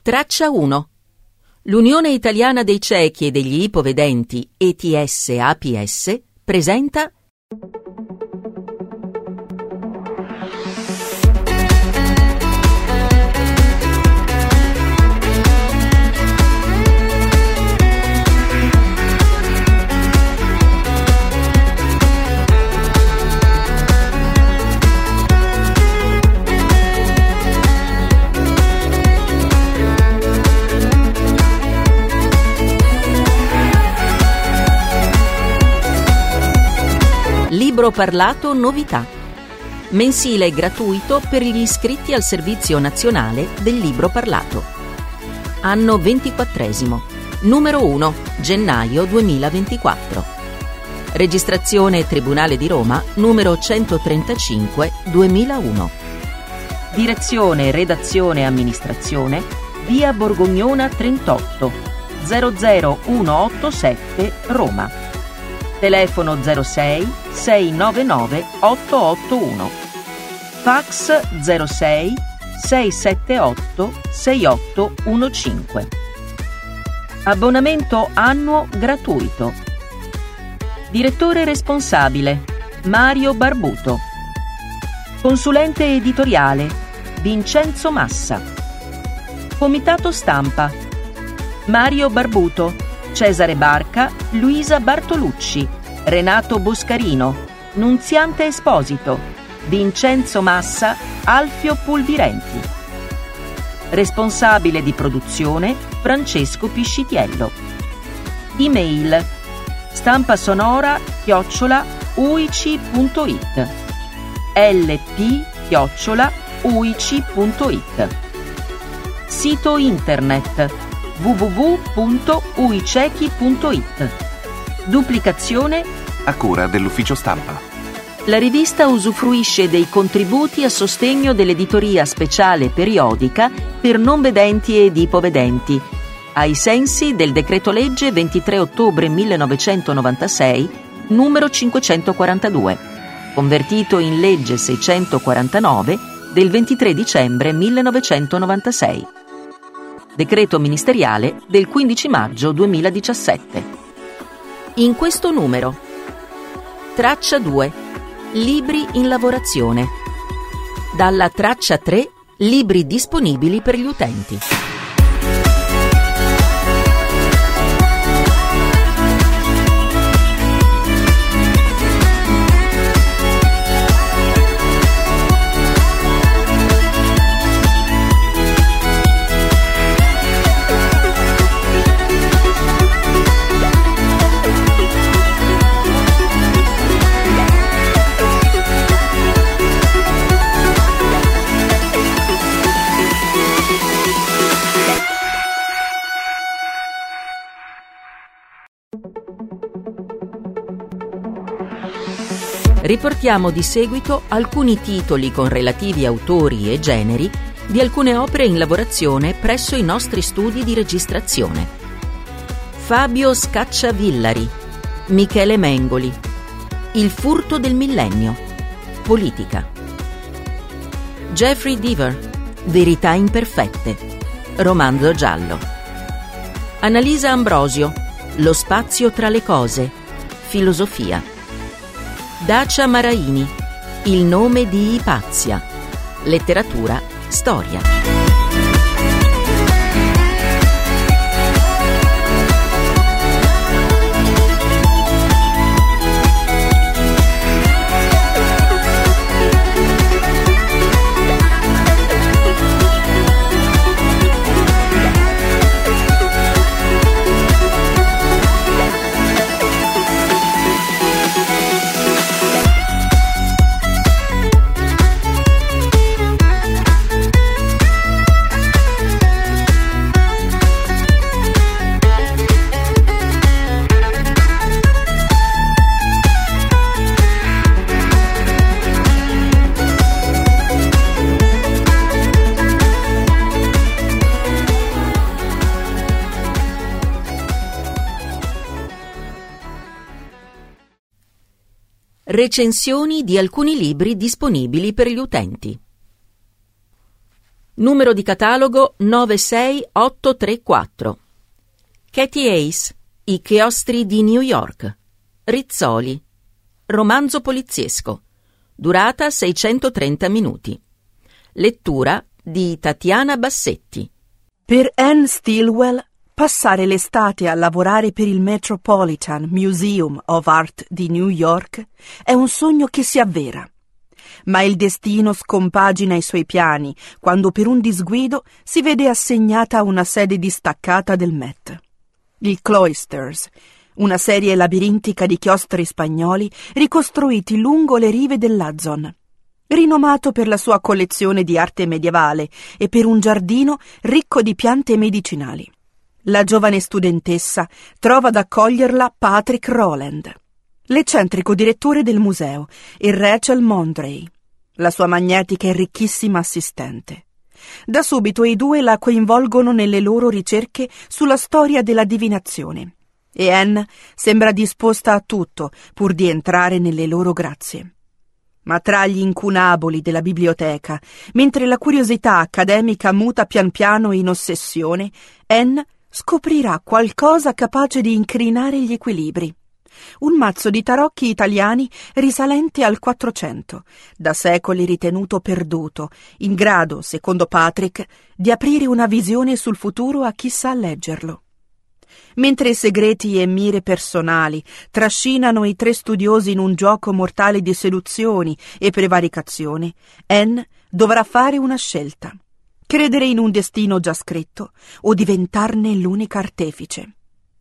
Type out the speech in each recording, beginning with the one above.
Traccia 1. L'Unione Italiana dei Ciechi e degli Ipovedenti, ETS-APS, presenta Libro parlato novità. Mensile gratuito per gli iscritti al Servizio Nazionale del Libro Parlato. Anno 24esimo. Numero 1, gennaio 2024. Registrazione Tribunale di Roma, numero 135, 2001. Direzione, redazione e amministrazione, via Borgognona 38, 00187, Roma. Telefono 06 699 881. Fax 06 678 6815. Abbonamento annuo gratuito. Direttore responsabile Mario Barbuto. Consulente editoriale Vincenzo Massa. Comitato stampa Mario Barbuto, Cesare Barca, Luisa Bartolucci, Renato Boscarino, Nunziante Esposito, Vincenzo Massa, Alfio Pulvirenti. Responsabile di produzione Francesco Piscitiello. Email stampasonora@uici.it, lp@uici.it. Sito internet www.uicechi.it. Duplicazione a cura dell'ufficio stampa. La rivista usufruisce dei contributi a sostegno dell'editoria speciale periodica per non vedenti ed ipovedenti, ai sensi del decreto-legge 23 ottobre 1996, numero 542, convertito in legge 649 del 23 dicembre 1996. Decreto ministeriale del 15 maggio 2017. In questo numero: Traccia 2, libri in lavorazione. Dalla traccia 3, libri disponibili per gli utenti. Riportiamo di seguito alcuni titoli con relativi autori e generi di alcune opere in lavorazione presso i nostri studi di registrazione. Fabio Scacciavillari, Michele Mengoli, Il furto del millennio, Politica. Jeffrey Deaver, Verità imperfette, romanzo giallo. Annalisa Ambrosio, Lo spazio tra le cose, filosofia. Dacia Maraini, Il nome di Ipazia, letteratura, storia. Recensioni di alcuni libri disponibili per gli utenti. Numero di catalogo 96834. Katie Hayes, I chiostri di New York. Rizzoli. Romanzo poliziesco. Durata 630 minuti. Lettura di Tatiana Bassetti. Per Anne Stilwell, passare l'estate a lavorare per il Metropolitan Museum of Art di New York è un sogno che si avvera. Ma il destino scompagina i suoi piani quando per un disguido si vede assegnata una sede distaccata del Met. Il Cloisters, una serie labirintica di chiostri spagnoli ricostruiti lungo le rive dell'Hudson, rinomato per la sua collezione di arte medievale e per un giardino ricco di piante medicinali. La giovane studentessa trova ad accoglierla Patrick Rowland, l'eccentrico direttore del museo, e Rachel Mondray, la sua magnetica e ricchissima assistente. Da subito i due la coinvolgono nelle loro ricerche sulla storia della divinazione e Anne sembra disposta a tutto pur di entrare nelle loro grazie. Ma tra gli incunaboli della biblioteca, mentre la curiosità accademica muta pian piano in ossessione, Anne scoprirà qualcosa capace di incrinare gli equilibri. Un mazzo di tarocchi italiani risalente al 400, da secoli ritenuto perduto, in grado, secondo Patrick, di aprire una visione sul futuro a chi sa leggerlo. Mentre segreti e mire personali trascinano i tre studiosi in un gioco mortale di seduzioni e prevaricazione, Anne dovrà fare una scelta: credere in un destino già scritto o diventarne l'unica artefice.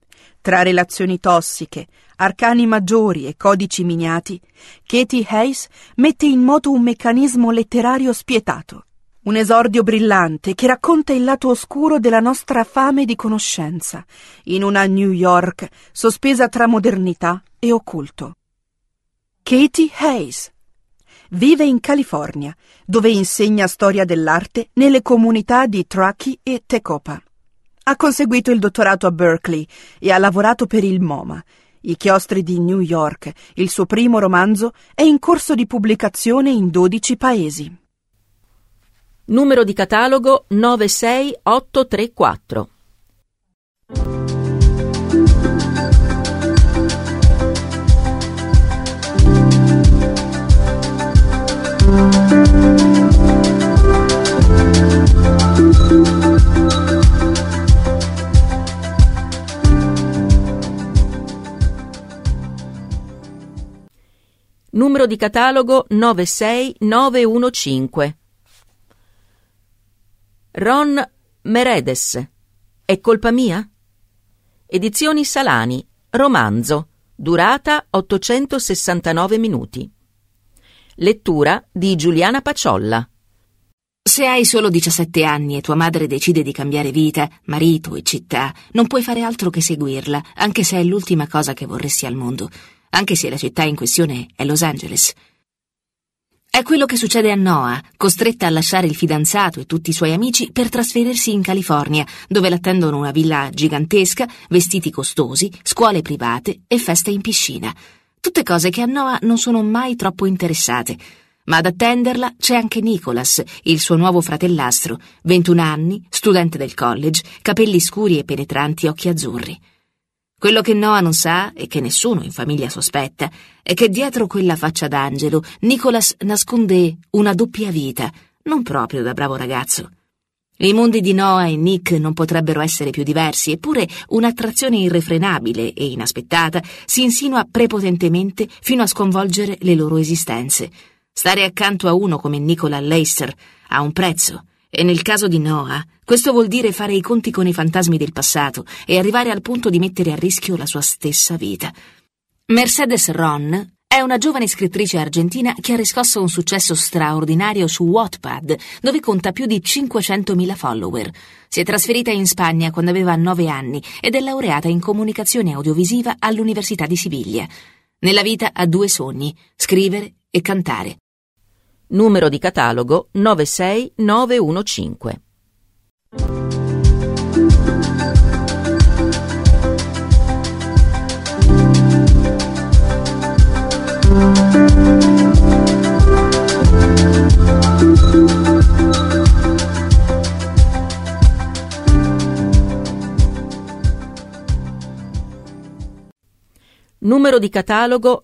Tra relazioni tossiche, arcani maggiori e codici miniati, Katie Hayes mette in moto un meccanismo letterario spietato, un esordio brillante che racconta il lato oscuro della nostra fame di conoscenza, in una New York sospesa tra modernità e occulto. Katie Hayes vive in California, dove insegna storia dell'arte nelle comunità di Truckee e Tecopa. Ha conseguito il dottorato a Berkeley e ha lavorato per il MoMA, I chiostri di New York. Il suo primo romanzo è in corso di pubblicazione in 12 paesi. Numero di catalogo 96834. Numero di catalogo 96915. Ron Meredes. È colpa mia? Edizioni Salani. Romanzo. Durata 869 minuti. Lettura di Giuliana Paciolla. Se hai solo 17 anni e tua madre decide di cambiare vita, marito e città, non puoi fare altro che seguirla, anche se è l'ultima cosa che vorresti al mondo, anche se la città in questione è Los Angeles. È quello che succede a Noah, costretta a lasciare il fidanzato e tutti i suoi amici per trasferirsi in California, dove l'attendono una villa gigantesca, vestiti costosi, scuole private e feste in piscina. Tutte cose che a Noah non sono mai troppo interessate. Ma ad attenderla c'è anche Nicholas, il suo nuovo fratellastro, 21 anni, studente del college, capelli scuri e penetranti occhi azzurri. Quello che Noah non sa, e che nessuno in famiglia sospetta, è che dietro quella faccia d'angelo Nicholas nasconde una doppia vita, non proprio da bravo ragazzo. I mondi di Noah e Nick non potrebbero essere più diversi, eppure un'attrazione irrefrenabile e inaspettata si insinua prepotentemente fino a sconvolgere le loro esistenze. Stare accanto a uno come Nicola Leyster ha un prezzo, e nel caso di Noah questo vuol dire fare i conti con i fantasmi del passato e arrivare al punto di mettere a rischio la sua stessa vita. Mercedes Ron è una giovane scrittrice argentina che ha riscosso un successo straordinario su Wattpad, dove conta più di 500.000 follower. Si è trasferita in Spagna quando aveva 9 anni ed è laureata in comunicazione audiovisiva all'Università di Siviglia. Nella vita ha 2 sogni: scrivere e cantare. Numero di catalogo 96915. Numero di catalogo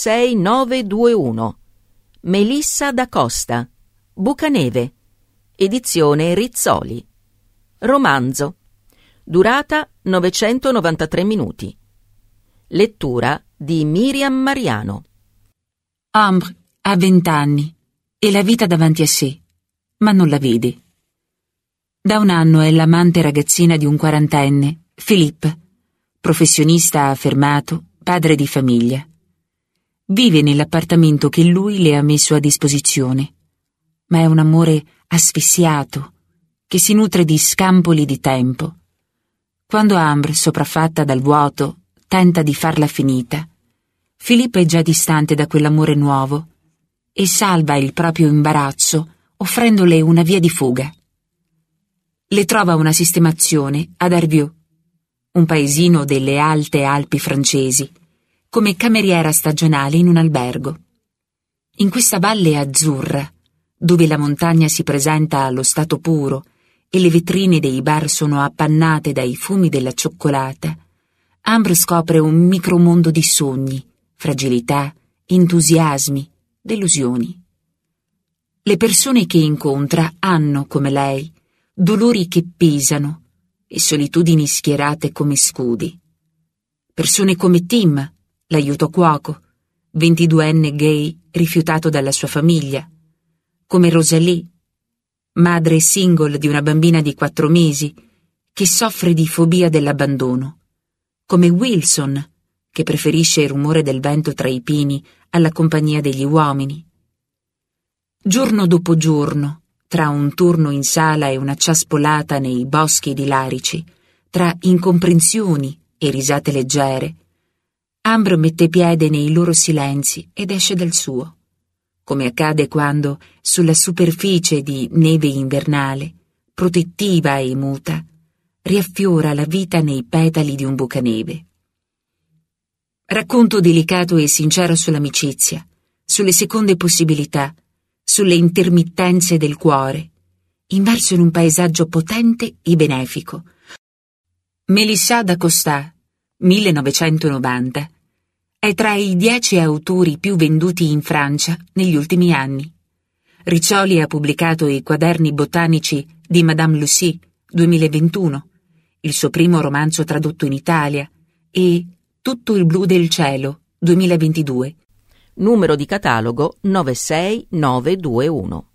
96921. Melissa da Costa. Bucaneve. Edizione Rizzoli. Romanzo. Durata 993 minuti. Lettura di Miriam Mariano. Ambre ha 20 anni e la vita davanti a sé, ma non la vede. Da un anno è l'amante ragazzina di un quarantenne, Philippe, professionista affermato, padre di famiglia. Vive nell'appartamento che lui le ha messo a disposizione, ma è un amore asfissiato che si nutre di scampoli di tempo. Quando Ambre, sopraffatta dal vuoto, tenta di farla finita, Philippe è già distante da quell'amore nuovo e salva il proprio imbarazzo offrendole una via di fuga. Le trova una sistemazione ad Arvieux, un paesino delle alte Alpi francesi, come cameriera stagionale in un albergo. In questa valle azzurra, dove la montagna si presenta allo stato puro e le vetrine dei bar sono appannate dai fumi della cioccolata, Ambre scopre un micromondo di sogni, fragilità, entusiasmi, delusioni. Le persone che incontra hanno, come lei, dolori che pesano e solitudini schierate come scudi. Persone come Tim, l'aiuto cuoco, 22enne gay rifiutato dalla sua famiglia, come Rosalie, madre single di una bambina di 4 mesi che soffre di fobia dell'abbandono, come Wilson, che preferisce il rumore del vento tra i pini alla compagnia degli uomini. Giorno dopo giorno, tra un turno in sala e una ciaspolata nei boschi di Larici, tra incomprensioni e risate leggere, Ambre mette piede nei loro silenzi ed esce dal suo, come accade quando, sulla superficie di neve invernale, protettiva e muta, riaffiora la vita nei petali di un bucaneve. Racconto delicato e sincero sull'amicizia, sulle seconde possibilità, sulle intermittenze del cuore, immerso in un paesaggio potente e benefico. Melissa da Costa, 1990, è tra i 10 autori più venduti in Francia negli ultimi anni. Riccioli ha pubblicato i Quaderni botanici di Madame Lucy, 2021, il suo primo romanzo tradotto in Italia, e Tutto il blu del cielo, 2022. Numero di catalogo 96921.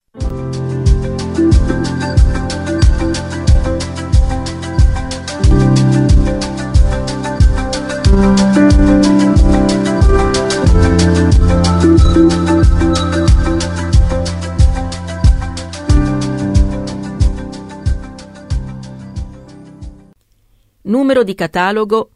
Numero di catalogo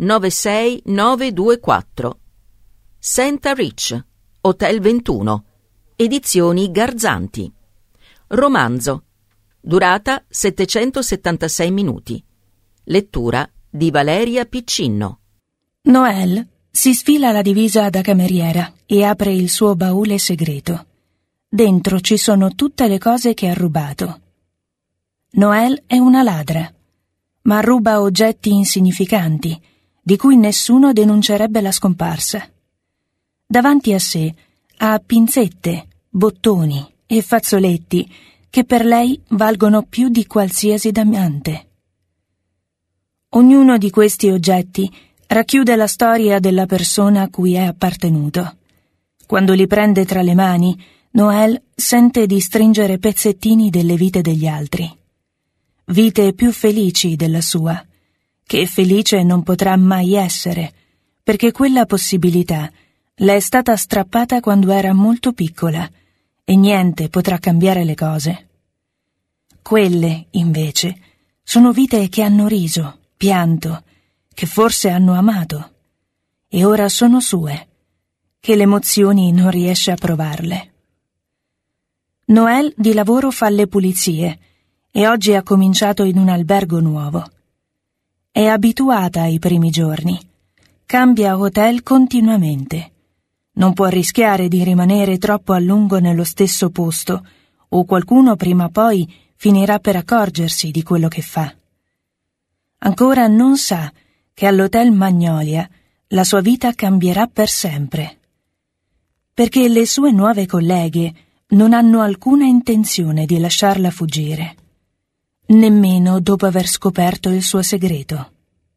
96924. Santa Rich, Hotel 21, Edizioni Garzanti. Romanzo. Durata 776 minuti. Lettura di Valeria Piccinno. Noelle si sfila la divisa da cameriera e apre il suo baule segreto. Dentro ci sono tutte le cose che ha rubato. Noelle è una ladra, ma ruba oggetti insignificanti, di cui nessuno denuncerebbe la scomparsa. Davanti a sé ha pinzette, bottoni e fazzoletti che per lei valgono più di qualsiasi diamante. Ognuno di questi oggetti racchiude la storia della persona a cui è appartenuto. Quando li prende tra le mani, Noelle sente di stringere pezzettini delle vite degli altri. Vite più felici della sua, che felice non potrà mai essere, perché quella possibilità le è stata strappata quando era molto piccola e niente potrà cambiare le cose. Quelle, invece, sono vite che hanno riso, pianto, che forse hanno amato, e ora sono sue, che le emozioni non riesce a provarle. Noelle di lavoro fa le pulizie e oggi ha cominciato in un albergo nuovo. È abituata ai primi giorni. Cambia hotel continuamente. Non può rischiare di rimanere troppo a lungo nello stesso posto, o qualcuno prima o poi finirà per accorgersi di quello che fa. Ancora non sa che all'Hotel Magnolia la sua vita cambierà per sempre, perché le sue nuove colleghe non hanno alcuna intenzione di lasciarla fuggire, nemmeno dopo aver scoperto il suo segreto.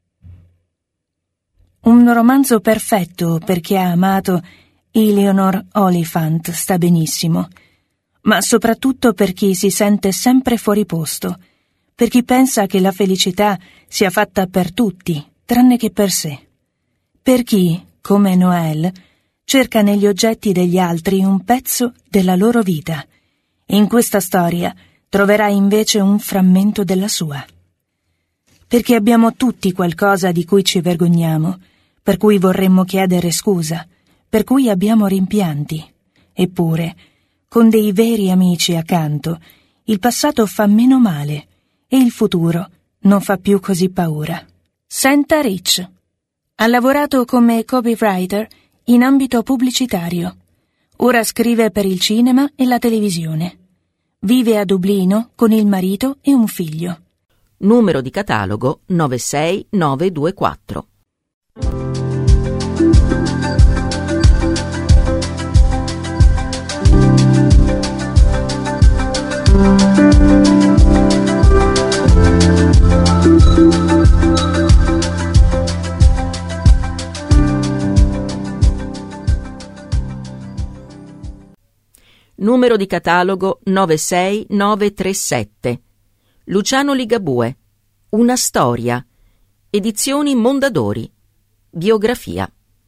Un romanzo perfetto per chi ha amato Eleanor Oliphant sta benissimo, ma soprattutto per chi si sente sempre fuori posto, per chi pensa che la felicità sia fatta per tutti, tranne che per sé. Per chi, come Noelle, cerca negli oggetti degli altri un pezzo della loro vita. In questa storia troverà invece un frammento della sua. Perché abbiamo tutti qualcosa di cui ci vergogniamo, per cui vorremmo chiedere scusa, per cui abbiamo rimpianti. Eppure, con dei veri amici accanto, il passato fa meno male e il futuro non fa più così paura. Senta Rich ha lavorato come copywriter in ambito pubblicitario. Ora scrive per il cinema e la televisione. Vive a Dublino con il marito e un figlio. Numero di catalogo 96924. Numero di catalogo 96937. Luciano Ligabue. Una storia. Edizioni Mondadori. Biografia.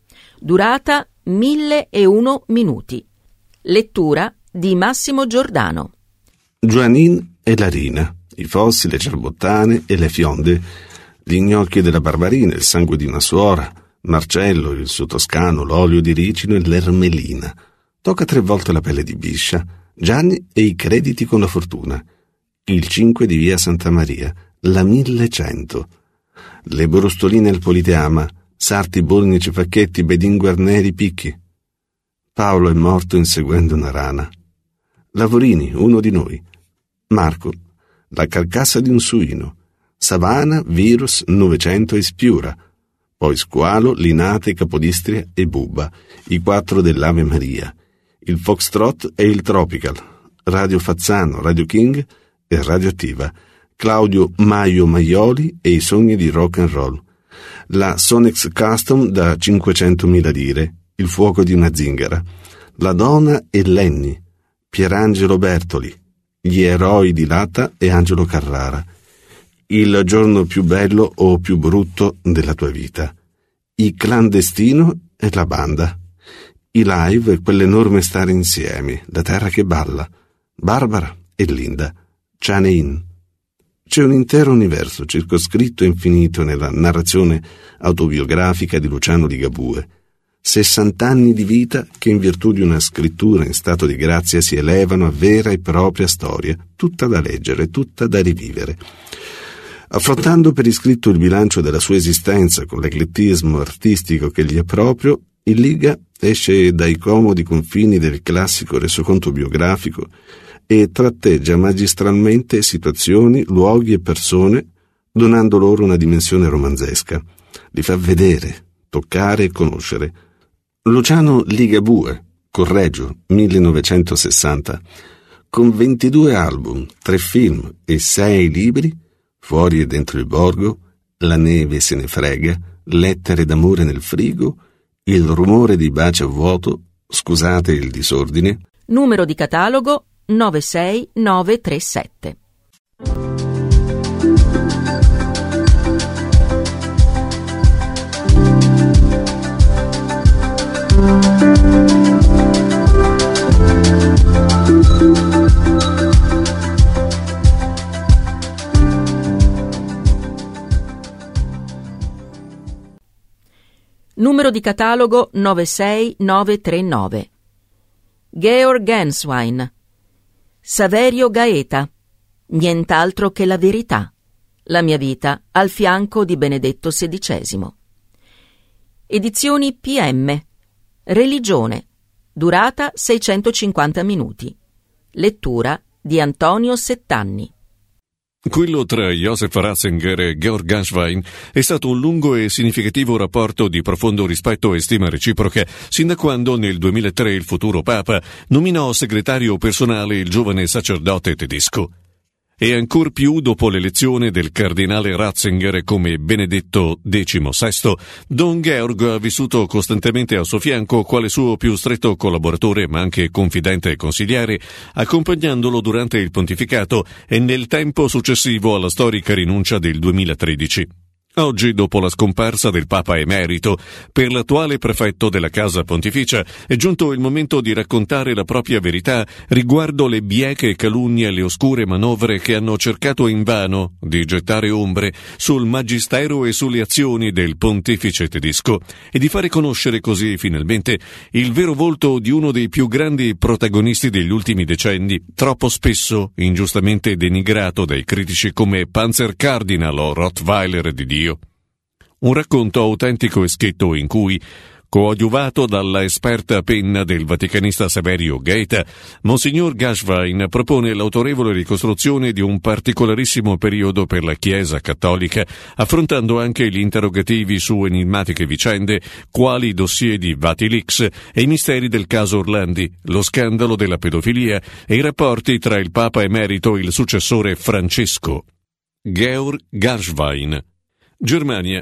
Durata 1001 minuti. Lettura di Massimo Giordano. Joanine e Larina, i fossi, le cerbottane e le fionde, gli gnocchi della Barbarina, il sangue di una suora, Marcello, il suo toscano, l'olio di ricino e l'ermelina. Tocca 3 volte la pelle di biscia, Gianni e i crediti con la fortuna, il 5 di via Santa Maria, la 1100, le brustoline al Politeama, sarti, bolnici, pacchetti, bedin guarneri, picchi. Paolo è morto inseguendo una rana. Lavorini, uno di noi. Marco, la carcassa di un suino. Savana, virus, 900 e Spiura. Poi Squalo, Linate, Capodistria e Bubba, i 4 dell'Ave Maria. Il Foxtrot e il Tropical, Radio Fazzano, Radio King e Radioattiva, Claudio Maio Maioli e i sogni di rock and roll, la Sonex Custom da 500.000 lire, il fuoco di una zingara, la Donna e Lenny, Pierangelo Bertoli, gli eroi di Latta e Angelo Carrara, il giorno più bello o più brutto della tua vita, i Clandestino e la banda, i live e quell'enorme stare insieme, la terra che balla, Barbara e Linda, Chane In. C'è un intero universo circoscritto e infinito nella narrazione autobiografica di Luciano Ligabue. 60 anni di vita che in virtù di una scrittura in stato di grazia si elevano a vera e propria storia, tutta da leggere, tutta da rivivere. Affrontando per iscritto il bilancio della sua esistenza con l'eclettismo artistico che gli è proprio, il Liga esce dai comodi confini del classico resoconto biografico e tratteggia magistralmente situazioni, luoghi e persone, donando loro una dimensione romanzesca. Li fa vedere, toccare e conoscere. Luciano Ligabue, Correggio, 1960, con 22 album, 3 film e 6 libri, Fuori e dentro il borgo, La neve se ne frega, Lettere d'amore nel frigo, Il rumore di baci a vuoto, Scusate il disordine. Numero di catalogo 96937. Numero di catalogo 96939. Georg Genswein. Saverio Gaeta. Nient'altro che la verità. La mia vita al fianco di Benedetto XVI. Edizioni PM. Religione. Durata 650 minuti. Lettura di Antonio Settanni. Quello tra Josef Ratzinger e Georg Ganswein è stato un lungo e significativo rapporto di profondo rispetto e stima reciproca, sin da quando nel 2003 il futuro Papa nominò segretario personale il giovane sacerdote tedesco. E ancor più dopo l'elezione del cardinale Ratzinger come Benedetto XVI, Don Georg ha vissuto costantemente al suo fianco quale suo più stretto collaboratore ma anche confidente e consigliere, accompagnandolo durante il pontificato e nel tempo successivo alla storica rinuncia del 2013. Oggi, dopo la scomparsa del Papa emerito, per l'attuale prefetto della Casa Pontificia è giunto il momento di raccontare la propria verità riguardo le bieche calunnie e le oscure manovre che hanno cercato invano di gettare ombre sul magistero e sulle azioni del pontefice tedesco e di fare conoscere così finalmente il vero volto di uno dei più grandi protagonisti degli ultimi decenni, troppo spesso ingiustamente denigrato dai critici come Panzerkardinal o Rottweiler di Dio. Un racconto autentico e schietto in cui, coadiuvato dalla esperta penna del vaticanista Saverio Gaeta, Monsignor Ganswein propone l'autorevole ricostruzione di un particolarissimo periodo per la Chiesa cattolica, affrontando anche gli interrogativi su enigmatiche vicende, quali i dossier di Vatilix e i misteri del caso Orlandi, lo scandalo della pedofilia e i rapporti tra il Papa emerito e il successore Francesco. Georg Ganswein, Germania,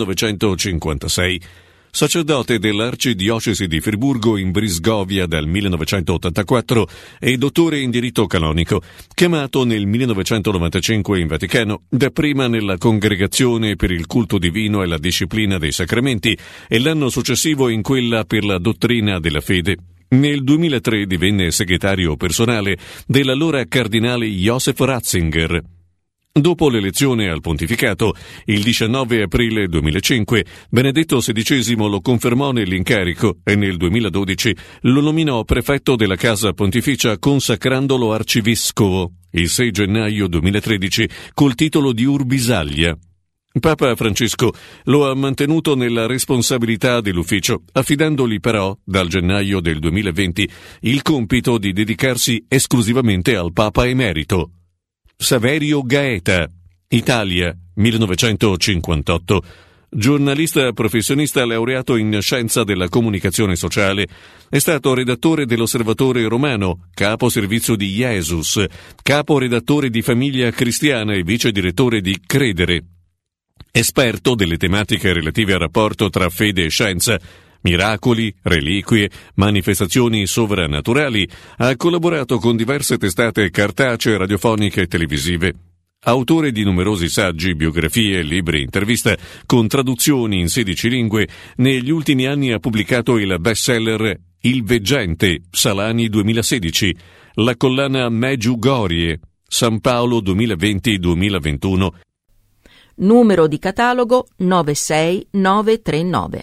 1956. Sacerdote dell'Arcidiocesi di Friburgo in Brisgovia dal 1984 e dottore in diritto canonico, chiamato nel 1995 in Vaticano, dapprima nella Congregazione per il culto divino e la disciplina dei sacramenti e l'anno successivo in quella per la dottrina della fede. Nel 2003 divenne segretario personale dell'allora cardinale Josef Ratzinger. Dopo l'elezione al pontificato, il 19 aprile 2005, Benedetto XVI lo confermò nell'incarico e nel 2012 lo nominò prefetto della Casa Pontificia consacrandolo arcivescovo, il 6 gennaio 2013, col titolo di Urbisaglia. Papa Francesco lo ha mantenuto nella responsabilità dell'ufficio, affidandogli però, dal gennaio del 2020, il compito di dedicarsi esclusivamente al Papa emerito. Saverio Gaeta, Italia, 1958. Giornalista professionista laureato in scienza della comunicazione sociale, è stato redattore dell'Osservatore Romano, capo servizio di Jesus, capo redattore di Famiglia Cristiana e vice direttore di Credere. Esperto delle tematiche relative al rapporto tra fede e scienza, miracoli, reliquie, manifestazioni sovrannaturali, ha collaborato con diverse testate cartacee, radiofoniche e televisive. Autore di numerosi saggi, biografie, libri, interviste, con traduzioni in 16 lingue, negli ultimi anni ha pubblicato il bestseller Il Veggente, Salani 2016, la collana Medjugorje, San Paolo 2020-2021. Numero di catalogo 96939.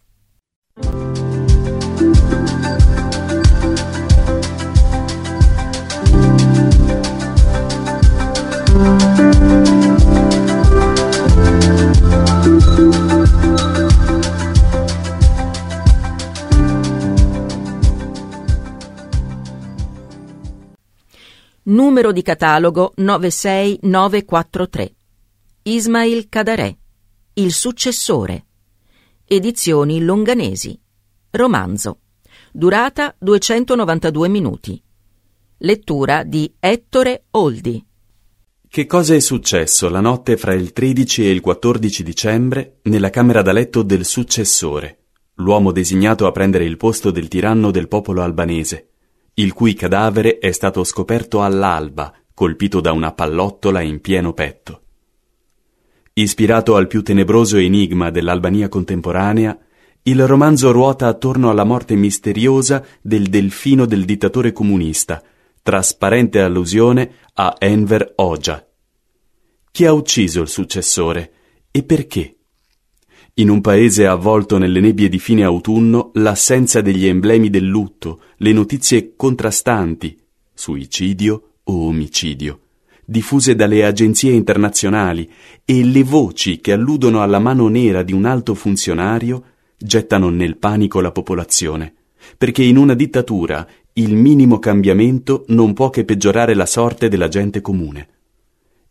Numero di catalogo 96943. Ismail Kadarè, Il successore. Edizioni Longanesi. Romanzo. Durata 292 minuti. Lettura di Ettore Oldi. Che cosa è successo la notte fra il 13 e il 14 dicembre nella camera da letto del successore, l'uomo designato a prendere il posto del tiranno del popolo albanese, il cui cadavere è stato scoperto all'alba, colpito da una pallottola in pieno petto. Ispirato al più tenebroso enigma dell'Albania contemporanea, il romanzo ruota attorno alla morte misteriosa del delfino del dittatore comunista, trasparente allusione a Enver Hoxha. Chi ha ucciso il successore e perché? In un paese avvolto nelle nebbie di fine autunno, l'assenza degli emblemi del lutto, le notizie contrastanti, suicidio o omicidio, diffuse dalle agenzie internazionali e le voci che alludono alla mano nera di un alto funzionario gettano nel panico la popolazione, perché in una dittatura il minimo cambiamento non può che peggiorare la sorte della gente comune.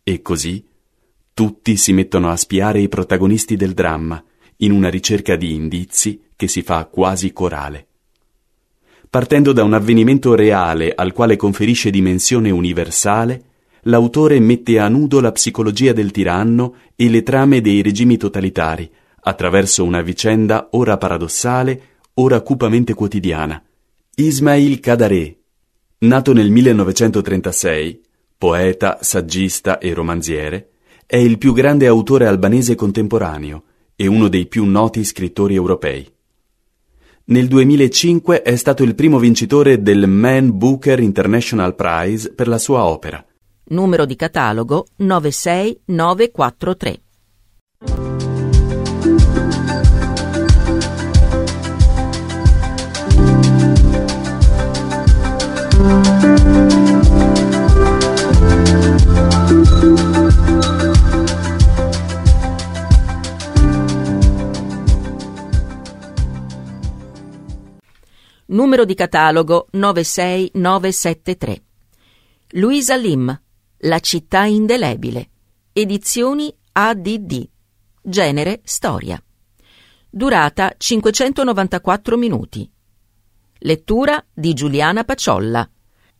E così tutti si mettono a spiare i protagonisti del dramma, in una ricerca di indizi che si fa quasi corale. Partendo da un avvenimento reale al quale conferisce dimensione universale, l'autore mette a nudo la psicologia del tiranno e le trame dei regimi totalitari, attraverso una vicenda ora paradossale, ora cupamente quotidiana. Ismail Kadare, nato nel 1936, poeta, saggista e romanziere, è il più grande autore albanese contemporaneo e uno dei più noti scrittori europei. Nel 2005 è stato il primo vincitore del Man Booker International Prize per la sua opera. Numero di catalogo 96943. Numero di catalogo 96973. Louisa Lim, La città indelebile. Edizioni ADD. Genere storia. Durata 594 minuti. Lettura di Giuliana Paciolla.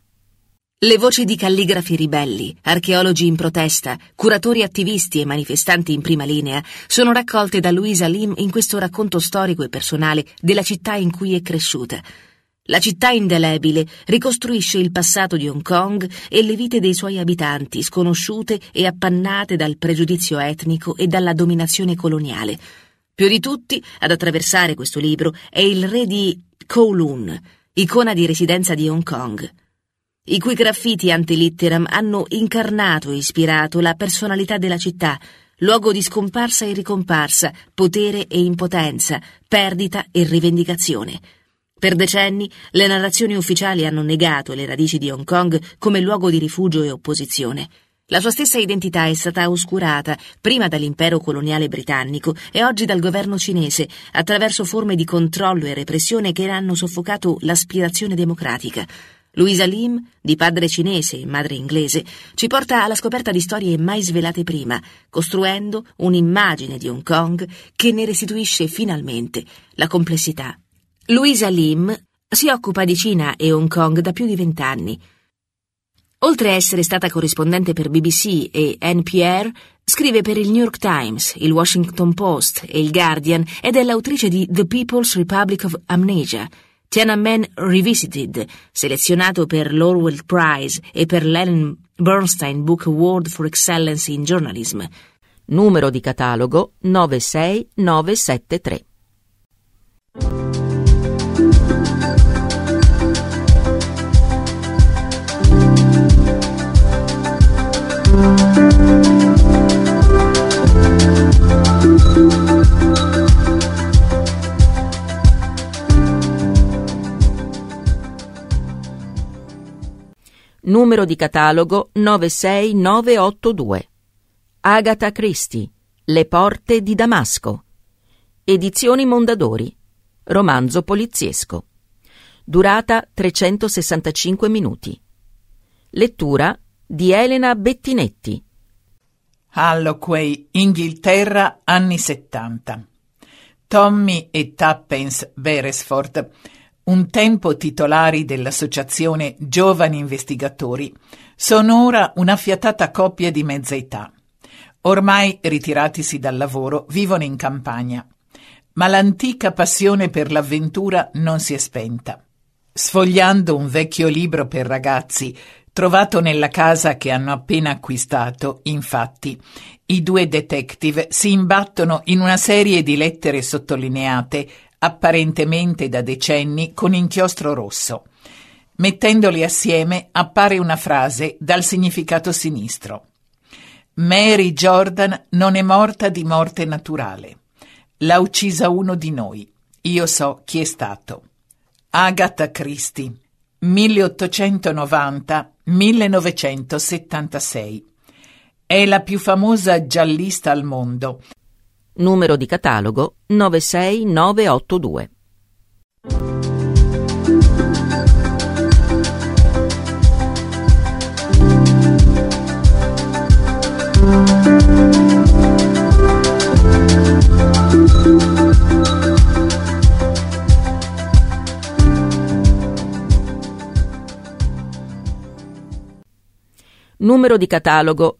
Le voci di calligrafi ribelli, archeologi in protesta, curatori attivisti e manifestanti in prima linea sono raccolte da Louisa Lim in questo racconto storico e personale della città in cui è cresciuta. La città indelebile ricostruisce il passato di Hong Kong e le vite dei suoi abitanti, sconosciute e appannate dal pregiudizio etnico e dalla dominazione coloniale. Più di tutti, ad attraversare questo libro, è il re di Kowloon, icona di residenza di Hong Kong, i cui graffiti ante litteram hanno incarnato e ispirato la personalità della città, luogo di scomparsa e ricomparsa, potere e impotenza, perdita e rivendicazione. Per decenni le narrazioni ufficiali hanno negato le radici di Hong Kong come luogo di rifugio e opposizione. La sua stessa identità è stata oscurata prima dall'impero coloniale britannico e oggi dal governo cinese attraverso forme di controllo e repressione che hanno soffocato l'aspirazione democratica. Louisa Lim, di padre cinese e madre inglese, ci porta alla scoperta di storie mai svelate prima, costruendo un'immagine di Hong Kong che ne restituisce finalmente la complessità. Louisa Lim si occupa di Cina e Hong Kong da più di 20 anni. Oltre a essere stata corrispondente per BBC e NPR, scrive per il New York Times, il Washington Post e il Guardian ed è l'autrice di The People's Republic of Amnesia, Tiananmen Revisited, selezionato per l'Orwell Prize e per l'Ellen Bernstein Book Award for Excellence in Journalism. Numero di catalogo 96973. Numero di catalogo 96982. Agatha Christie, Le porte di Damasco. Edizioni Mondadori. Romanzo poliziesco. Durata 365 minuti. Lettura di Elena Bettinetti. Halloway, Inghilterra, anni 70. Tommy e Tuppence Beresford, un tempo titolari dell'associazione Giovani Investigatori, sono ora una fiatata coppia di mezza età. Ormai ritiratisi dal lavoro, vivono in campagna, ma l'antica passione per l'avventura non si è spenta. Sfogliando un vecchio libro per ragazzi trovato nella casa che hanno appena acquistato, infatti, i due detective si imbattono in una serie di lettere sottolineate apparentemente da decenni con inchiostro rosso. Mettendoli assieme appare una frase dal significato sinistro. Mary Jordan non è morta di morte naturale. L'ha uccisa uno di noi. Io so chi è stato. Agatha Christie, 1890-1976. È la più famosa giallista al mondo. Numero di catalogo 96982. Numero di catalogo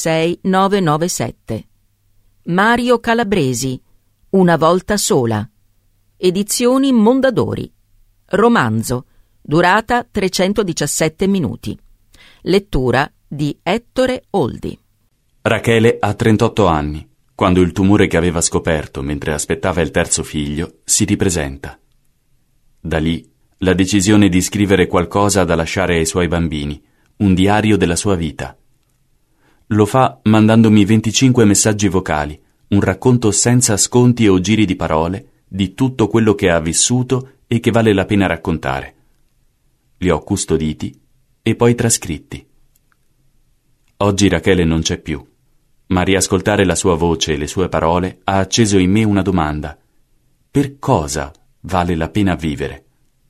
96997. Mario Calabresi, Una volta sola. Edizioni Mondadori. Romanzo, durata 317 minuti. Lettura di Ettore Oldi. Rachele ha 38 anni, quando il tumore che aveva scoperto mentre aspettava il terzo figlio si ripresenta. Da lì la decisione di scrivere qualcosa da lasciare ai suoi bambini, un diario della sua vita. Lo fa mandandomi 25 messaggi vocali, un racconto senza sconti o giri di parole di tutto quello che ha vissuto e che vale la pena raccontare. Li ho custoditi e poi trascritti. Oggi Rachele non c'è più, ma riascoltare la sua voce e le sue parole ha acceso in me una domanda: per cosa vale la pena vivere?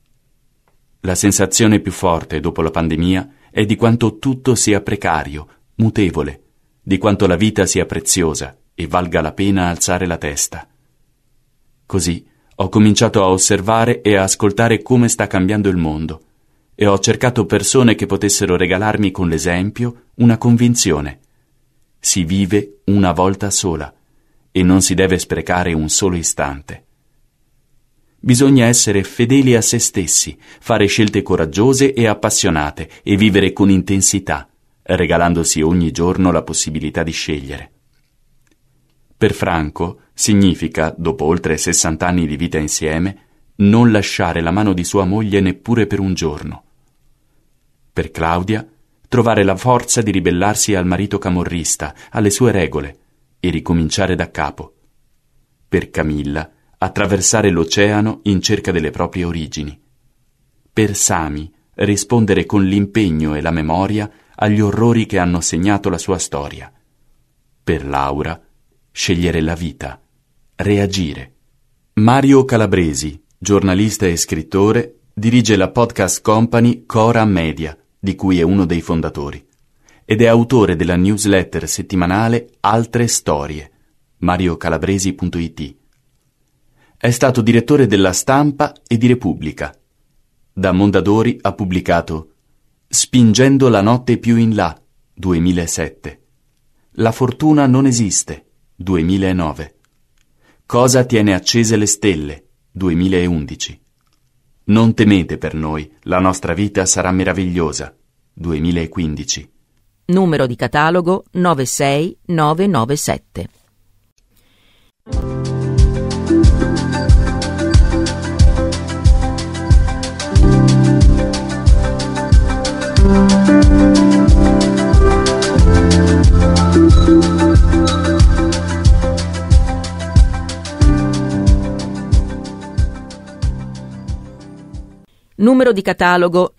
La sensazione più forte dopo la pandemia è di quanto tutto sia precario, mutevole, di quanto la vita sia preziosa e valga la pena alzare la testa. Così ho cominciato a osservare e a ascoltare come sta cambiando il mondo e ho cercato persone che potessero regalarmi con l'esempio una convinzione: si vive una volta sola e non si deve sprecare un solo istante. Bisogna essere fedeli a se stessi, fare scelte coraggiose e appassionate e vivere con intensità, regalandosi ogni giorno la possibilità di scegliere. Per Franco significa, dopo oltre 60 anni di vita insieme, non lasciare la mano di sua moglie neppure per un giorno. Per Claudia, trovare la forza di ribellarsi al marito camorrista, alle sue regole, e ricominciare da capo. Per Camilla, attraversare l'oceano in cerca delle proprie origini. Per Sami, rispondere con l'impegno e la memoria agli orrori che hanno segnato la sua storia. Per Laura, scegliere la vita, reagire. Mario Calabresi, giornalista e scrittore, dirige la podcast company Cora Media, di cui è uno dei fondatori, ed è autore della newsletter settimanale Altre Storie, mariocalabresi.it. È stato direttore della Stampa e di Repubblica. Da Mondadori ha pubblicato Spingendo la notte più in là, 2007. La fortuna non esiste, 2009. Cosa tiene accese le stelle, 2011. Non temete per noi, la nostra vita sarà meravigliosa, 2015. Numero di catalogo 96997. Numero di catalogo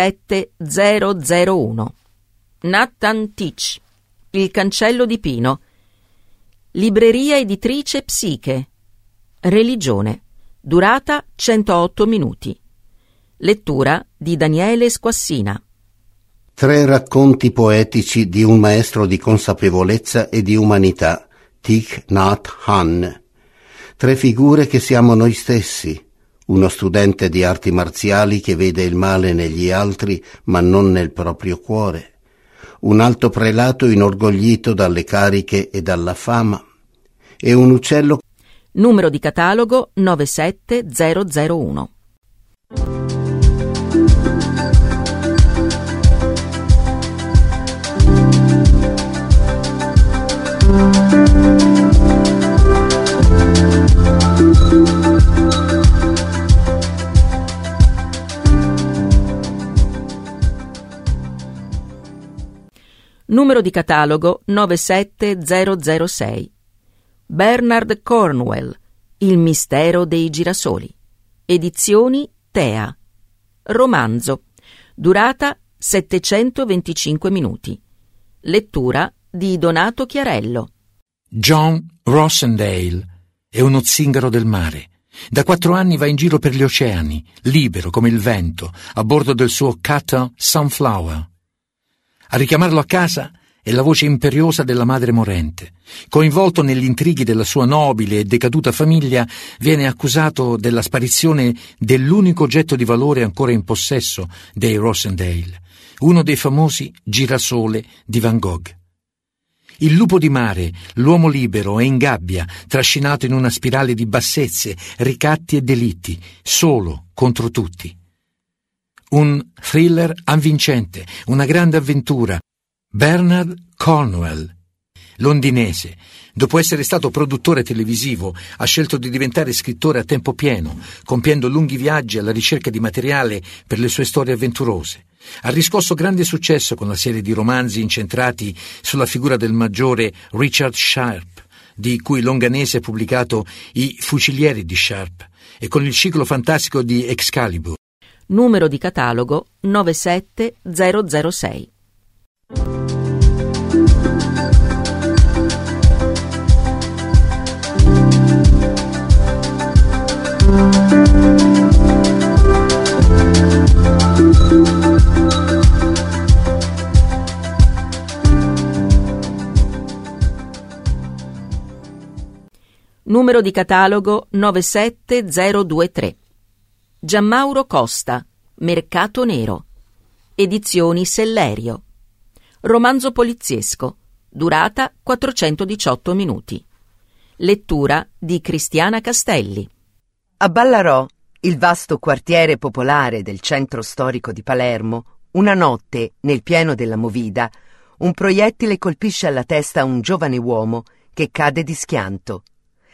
97001. Nathan Teach, Il cancello di Pino. Libreria editrice Psiche. Religione. Durata 108 minuti. Lettura di Daniele Squassina. 3 racconti poetici di un maestro di consapevolezza e di umanità, Thich Nhat Hanh. 3 figure che siamo noi stessi. Uno studente di arti marziali che vede il male negli altri ma non nel proprio cuore. Un alto prelato inorgoglito dalle cariche e dalla fama. E un uccello. Numero di catalogo 97001. Numero di catalogo 97006. Bernard Cornwell, Il mistero dei girasoli. Edizioni Tea. Romanzo. Durata 725 minuti. Lettura di Donato Chiarello. John Rossendale è uno zingaro del mare. Da 4 anni va in giro per gli oceani, libero come il vento, a bordo del suo cutter Sunflower. A richiamarlo a casa è la voce imperiosa della madre morente. Coinvolto negli intrighi della sua nobile e decaduta famiglia, viene accusato della sparizione dell'unico oggetto di valore ancora in possesso dei Rossendale, uno dei famosi girasole di Van Gogh. Il lupo di mare, l'uomo libero, è in gabbia, trascinato in una spirale di bassezze, ricatti e delitti, solo contro tutti. Un thriller avvincente, una grande avventura. Bernard Cornwell, londinese, dopo essere stato produttore televisivo, ha scelto di diventare scrittore a tempo pieno, compiendo lunghi viaggi alla ricerca di materiale per le sue storie avventurose. Ha riscosso grande successo con la serie di romanzi incentrati sulla figura del maggiore Richard Sharp, di cui Longanese ha pubblicato I fucilieri di Sharp, e con il ciclo fantastico di Excalibur. Numero di catalogo 97006. Numero di catalogo 97023. Gianmauro Costa, Mercato Nero. Edizioni Sellerio. Romanzo poliziesco. Durata 418 minuti. Lettura di Cristiana Castelli. A Ballarò, il vasto quartiere popolare del centro storico di Palermo, una notte, nel pieno della movida, un proiettile colpisce alla testa un giovane uomo che cade di schianto.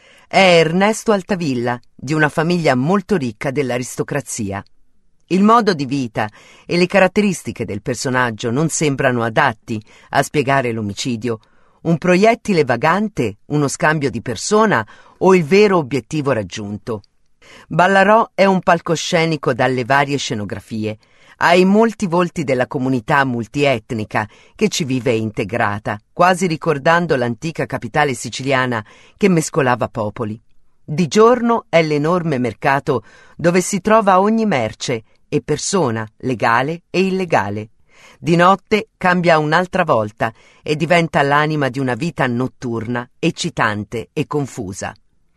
È Ernesto Altavilla, di una famiglia molto ricca dell'aristocrazia. Il modo di vita e le caratteristiche del personaggio non sembrano adatti a spiegare l'omicidio. Un proiettile vagante, uno scambio di persona o il vero obiettivo raggiunto? Ballarò è un palcoscenico dalle varie scenografie. Ha i molti volti della comunità multietnica che ci vive integrata, quasi ricordando l'antica capitale siciliana che mescolava popoli. Di giorno è l'enorme mercato dove si trova ogni merce e persona, legale e illegale. Di notte cambia un'altra volta e diventa l'anima di una vita notturna, eccitante e confusa.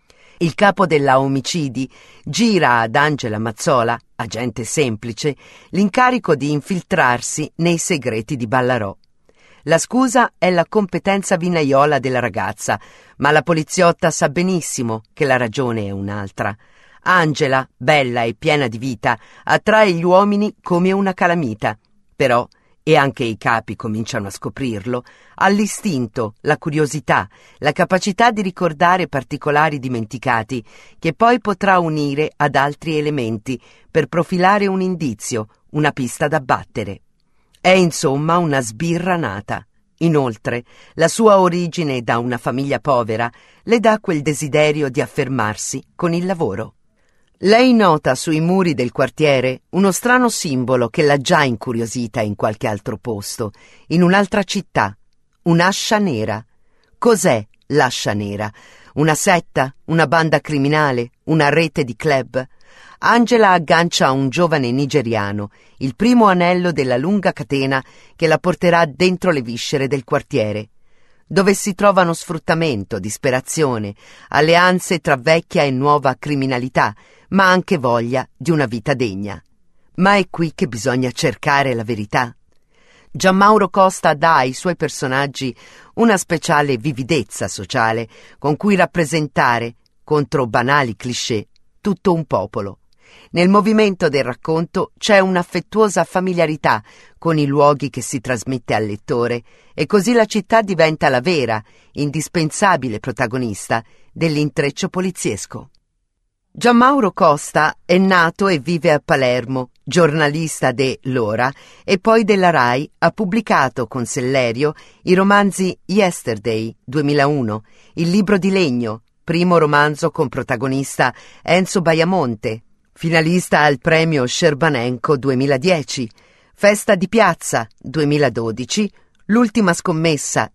Il capo della omicidi gira ad Angela Mazzola, agente semplice, l'incarico di infiltrarsi nei segreti di Ballarò. La scusa è la competenza vinaiola della ragazza, ma la poliziotta sa benissimo che la ragione è un'altra. Angela, bella e piena di vita, attrae gli uomini come una calamita. Però, e anche i capi cominciano a scoprirlo, ha l'istinto, la curiosità, la capacità di ricordare particolari dimenticati che poi potrà unire ad altri elementi per profilare un indizio, una pista da battere. È insomma una sbirra nata. Inoltre, la sua origine da una famiglia povera le dà quel desiderio di affermarsi con il lavoro. Lei nota sui muri del quartiere uno strano simbolo che l'ha già incuriosita in qualche altro posto, in un'altra città, un'ascia nera. Cos'è l'ascia nera? Una setta? Una banda criminale? Una rete di club? Angela aggancia a un giovane nigeriano, il primo anello della lunga catena che la porterà dentro le viscere del quartiere, dove si trovano sfruttamento, disperazione, alleanze tra vecchia e nuova criminalità, ma anche voglia di una vita degna. Ma è qui che bisogna cercare la verità. Gianmauro Costa dà ai suoi personaggi una speciale vividezza sociale con cui rappresentare, contro banali cliché, tutto un popolo. Nel movimento del racconto c'è un'affettuosa familiarità con i luoghi che si trasmette al lettore e così la città diventa la vera, indispensabile protagonista dell'intreccio poliziesco. Gianmauro Costa è nato e vive a Palermo, giornalista de L'Ora e poi della Rai, ha pubblicato con Sellerio i romanzi Yesterday 2001, Il libro di legno, primo romanzo con protagonista Enzo Baiamonte, finalista al premio Scerbanenko 2010, Festa di piazza 2012, L'ultima scommessa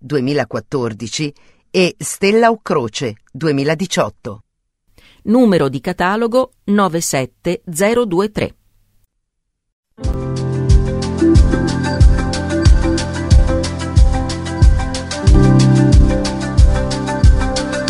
2014 e Stella o Croce 2018. Numero di catalogo 97023.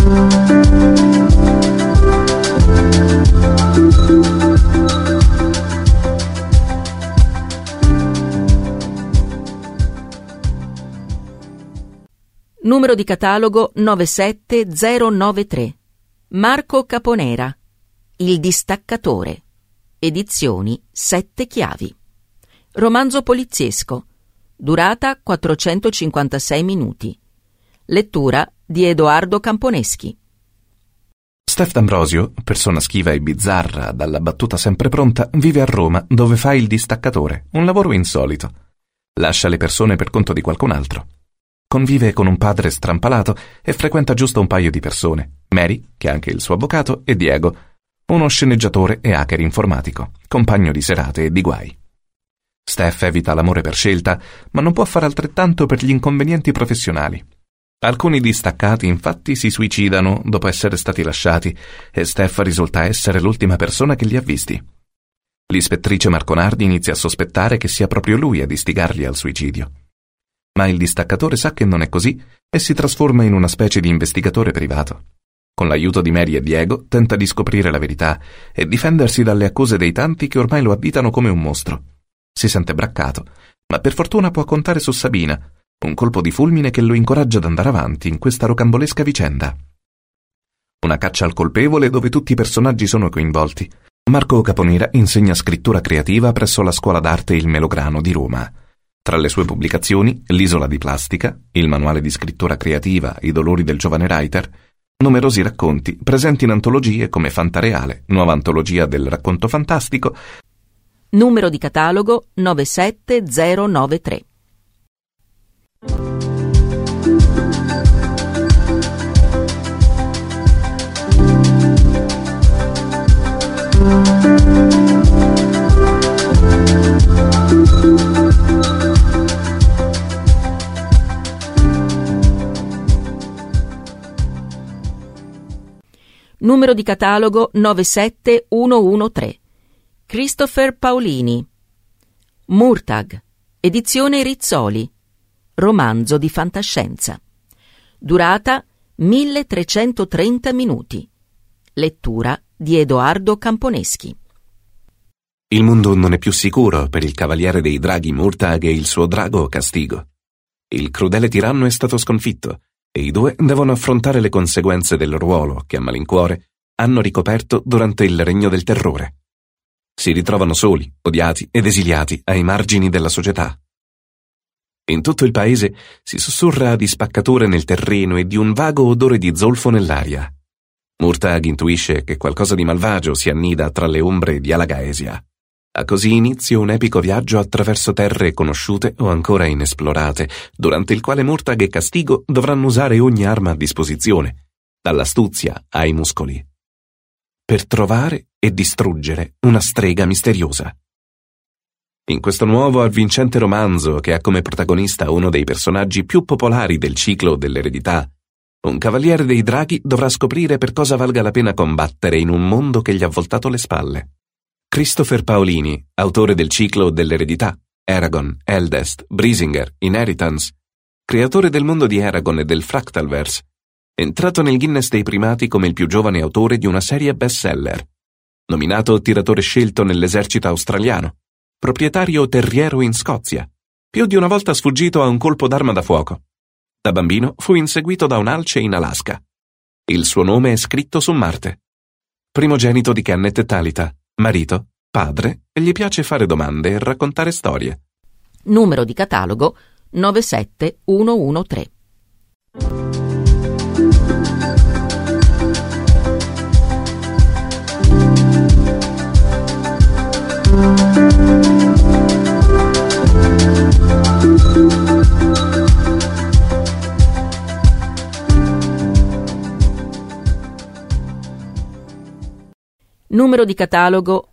Numero di catalogo 97093. Marco Caponera. Il distaccatore. Edizioni 7 chiavi. Romanzo poliziesco. Durata 456 minuti. Lettura di Edoardo Camponeschi. Steph D'Ambrosio, persona schiva e bizzarra, dalla battuta sempre pronta, vive a Roma, dove fa il distaccatore, un lavoro insolito. Lascia le persone per conto di qualcun altro. Convive con un padre strampalato e frequenta giusto un paio di persone, Mary, che è anche il suo avvocato, e Diego, uno sceneggiatore e hacker informatico, compagno di serate e di guai. Steph evita l'amore per scelta, ma non può fare altrettanto per gli inconvenienti professionali. Alcuni distaccati infatti si suicidano dopo essere stati lasciati e Steph risulta essere l'ultima persona che li ha visti. L'ispettrice Marconardi inizia a sospettare che sia proprio lui ad istigarli al suicidio. Ma il distaccatore sa che non è così e si trasforma in una specie di investigatore privato. Con l'aiuto di Mary e Diego tenta di scoprire la verità e difendersi dalle accuse dei tanti che ormai lo additano come un mostro. Si sente braccato, ma per fortuna può contare su Sabina, un colpo di fulmine che lo incoraggia ad andare avanti in questa rocambolesca vicenda. Una caccia al colpevole dove tutti i personaggi sono coinvolti. Marco Caponera insegna scrittura creativa presso la scuola d'arte Il Melograno di Roma. Tra le sue pubblicazioni, L'isola di plastica, il manuale di scrittura creativa I dolori del giovane writer, numerosi racconti presenti in antologie come Fantareale, nuova antologia del racconto fantastico. Numero di catalogo 97093. Numero di catalogo 97113. Christopher Paolini. Murtag. Edizione Rizzoli. Romanzo di fantascienza. Durata 1330 minuti. Lettura di Edoardo Camponeschi. Il mondo non è più sicuro per il cavaliere dei draghi Murtag e il suo drago Castigo. Il crudele tiranno è stato sconfitto e i due devono affrontare le conseguenze del ruolo che a malincuore hanno ricoperto durante il regno del terrore. Si ritrovano soli, odiati ed esiliati ai margini della società. In tutto il paese si sussurra di spaccature nel terreno e di un vago odore di zolfo nell'aria. Murtag intuisce che qualcosa di malvagio si annida tra le ombre di Alagaesia. Ha così inizio un epico viaggio attraverso terre conosciute o ancora inesplorate, durante il quale Murtag e Castigo dovranno usare ogni arma a disposizione, dall'astuzia ai muscoli, per trovare e distruggere una strega misteriosa. In questo nuovo avvincente romanzo, che ha come protagonista uno dei personaggi più popolari del ciclo dell'eredità, un cavaliere dei draghi dovrà scoprire per cosa valga la pena combattere in un mondo che gli ha voltato le spalle. Christopher Paolini, autore del ciclo dell'eredità, Eragon, Eldest, Brisinger, Inheritance, creatore del mondo di Eragon e del Fractalverse, entrato nel Guinness dei primati come il più giovane autore di una serie bestseller, nominato tiratore scelto nell'esercito australiano, proprietario terriero in Scozia, più di una volta sfuggito a un colpo d'arma da fuoco. Da bambino fu inseguito da un alce in Alaska. Il suo nome è scritto su Marte. Primogenito di Kenneth e Talita, marito, padre, e gli piace fare domande e raccontare storie. Numero di catalogo 97113. Numero di catalogo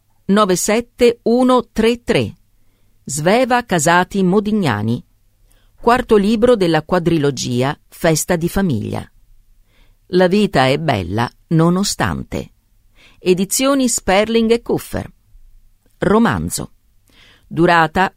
97133. Sveva Casati Modignani. Quarto libro della quadrilogia Festa di famiglia. La vita è bella nonostante. Edizioni Sperling e Kuffer. Romanzo. Durata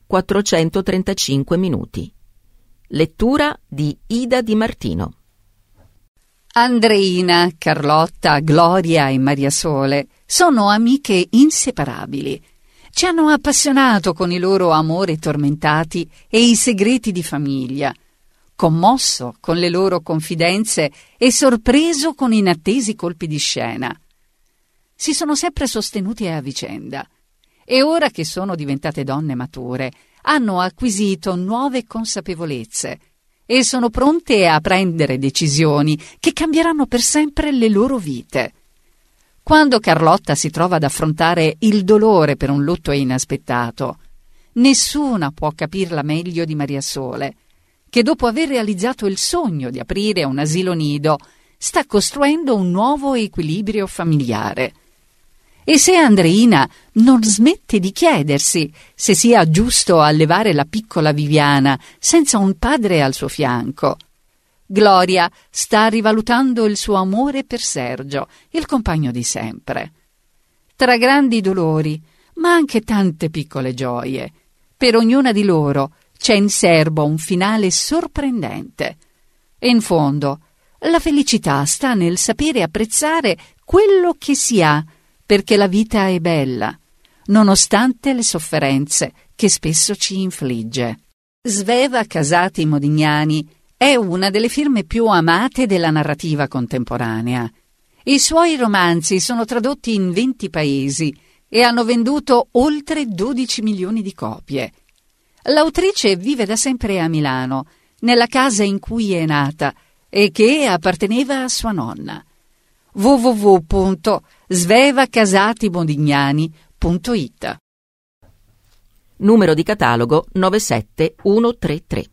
435 minuti. Lettura di Ida Di Martino. Andreina, Carlotta, Gloria e Maria Sole sono amiche inseparabili. Ci hanno appassionato con i loro amori tormentati e i segreti di famiglia, commosso con le loro confidenze e sorpreso con inattesi colpi di scena. Si sono sempre sostenute a vicenda e ora che sono diventate donne mature hanno acquisito nuove consapevolezze e sono pronte a prendere decisioni che cambieranno per sempre le loro vite. Quando Carlotta si trova ad affrontare il dolore per un lutto inaspettato, nessuna può capirla meglio di Maria Sole, che dopo aver realizzato il sogno di aprire un asilo nido, sta costruendo un nuovo equilibrio familiare. E se Andreina non smette di chiedersi se sia giusto allevare la piccola Viviana senza un padre al suo fianco, Gloria sta rivalutando il suo amore per Sergio, il compagno di sempre. Tra grandi dolori, ma anche tante piccole gioie, per ognuna di loro c'è in serbo un finale sorprendente. E in fondo, la felicità sta nel sapere apprezzare quello che si ha, perché la vita è bella, nonostante le sofferenze che spesso ci infligge. Sveva Casati Modignani è una delle firme più amate della narrativa contemporanea. I suoi romanzi sono tradotti in 20 paesi e hanno venduto oltre 12 milioni di copie. L'autrice vive da sempre a Milano, nella casa in cui è nata e che apparteneva a sua nonna. www.svevacasatimodignani.it. Numero di catalogo 97133.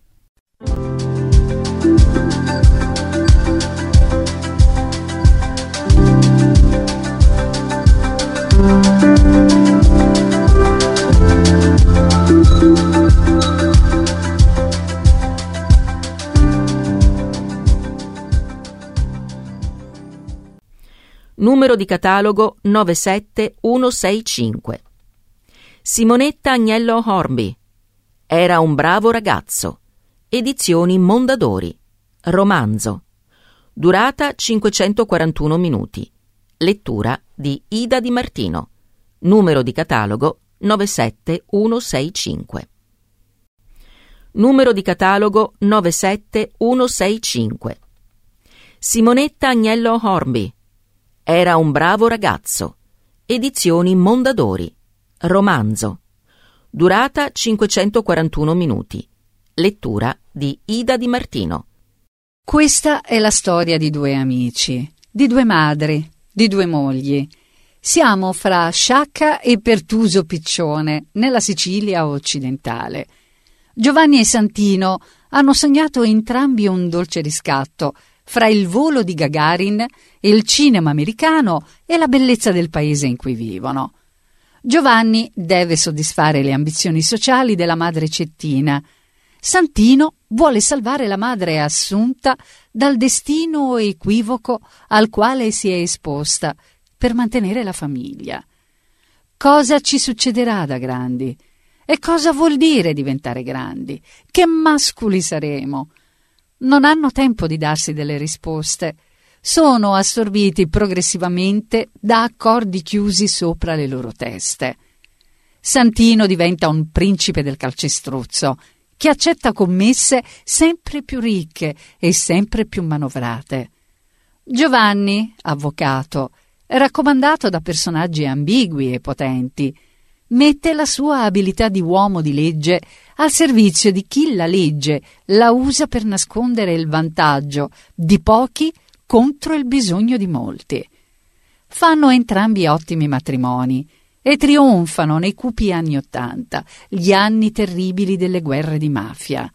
Numero di catalogo 97165. Simonetta Agnello Hornby. Era un bravo ragazzo. Edizioni Mondadori. Romanzo. Durata 541 minuti. Lettura di Ida Di Martino. Numero di catalogo 97165. Numero di catalogo 97165. Simonetta Agnello Hornby. Era un bravo ragazzo. Edizioni Mondadori. Romanzo. Durata 541 minuti. Lettura di Ida Di Martino. Questa è la storia di due amici, di due madri, di due mogli. Siamo fra Sciacca e Pertuso Piccione, nella Sicilia occidentale. Giovanni e Santino hanno sognato entrambi un dolce riscatto fra il volo di Gagarin, il cinema americano e la bellezza del paese in cui vivono. Giovanni deve soddisfare le ambizioni sociali della madre Cettina. Santino vuole salvare la madre Assunta dal destino equivoco al quale si è esposta per mantenere la famiglia. Cosa ci succederà da grandi? E cosa vuol dire diventare grandi? Che masculi saremo? Non hanno tempo di darsi delle risposte. Sono assorbiti progressivamente da accordi chiusi sopra le loro teste. Santino diventa un principe del calcestruzzo che accetta commesse sempre più ricche e sempre più manovrate. Giovanni, avvocato, raccomandato da personaggi ambigui e potenti, mette la sua abilità di uomo di legge al servizio di chi la legge la usa per nascondere il vantaggio di pochi contro il bisogno di molti. Fanno entrambi ottimi matrimoni e trionfano nei cupi anni '80, gli anni terribili delle guerre di mafia.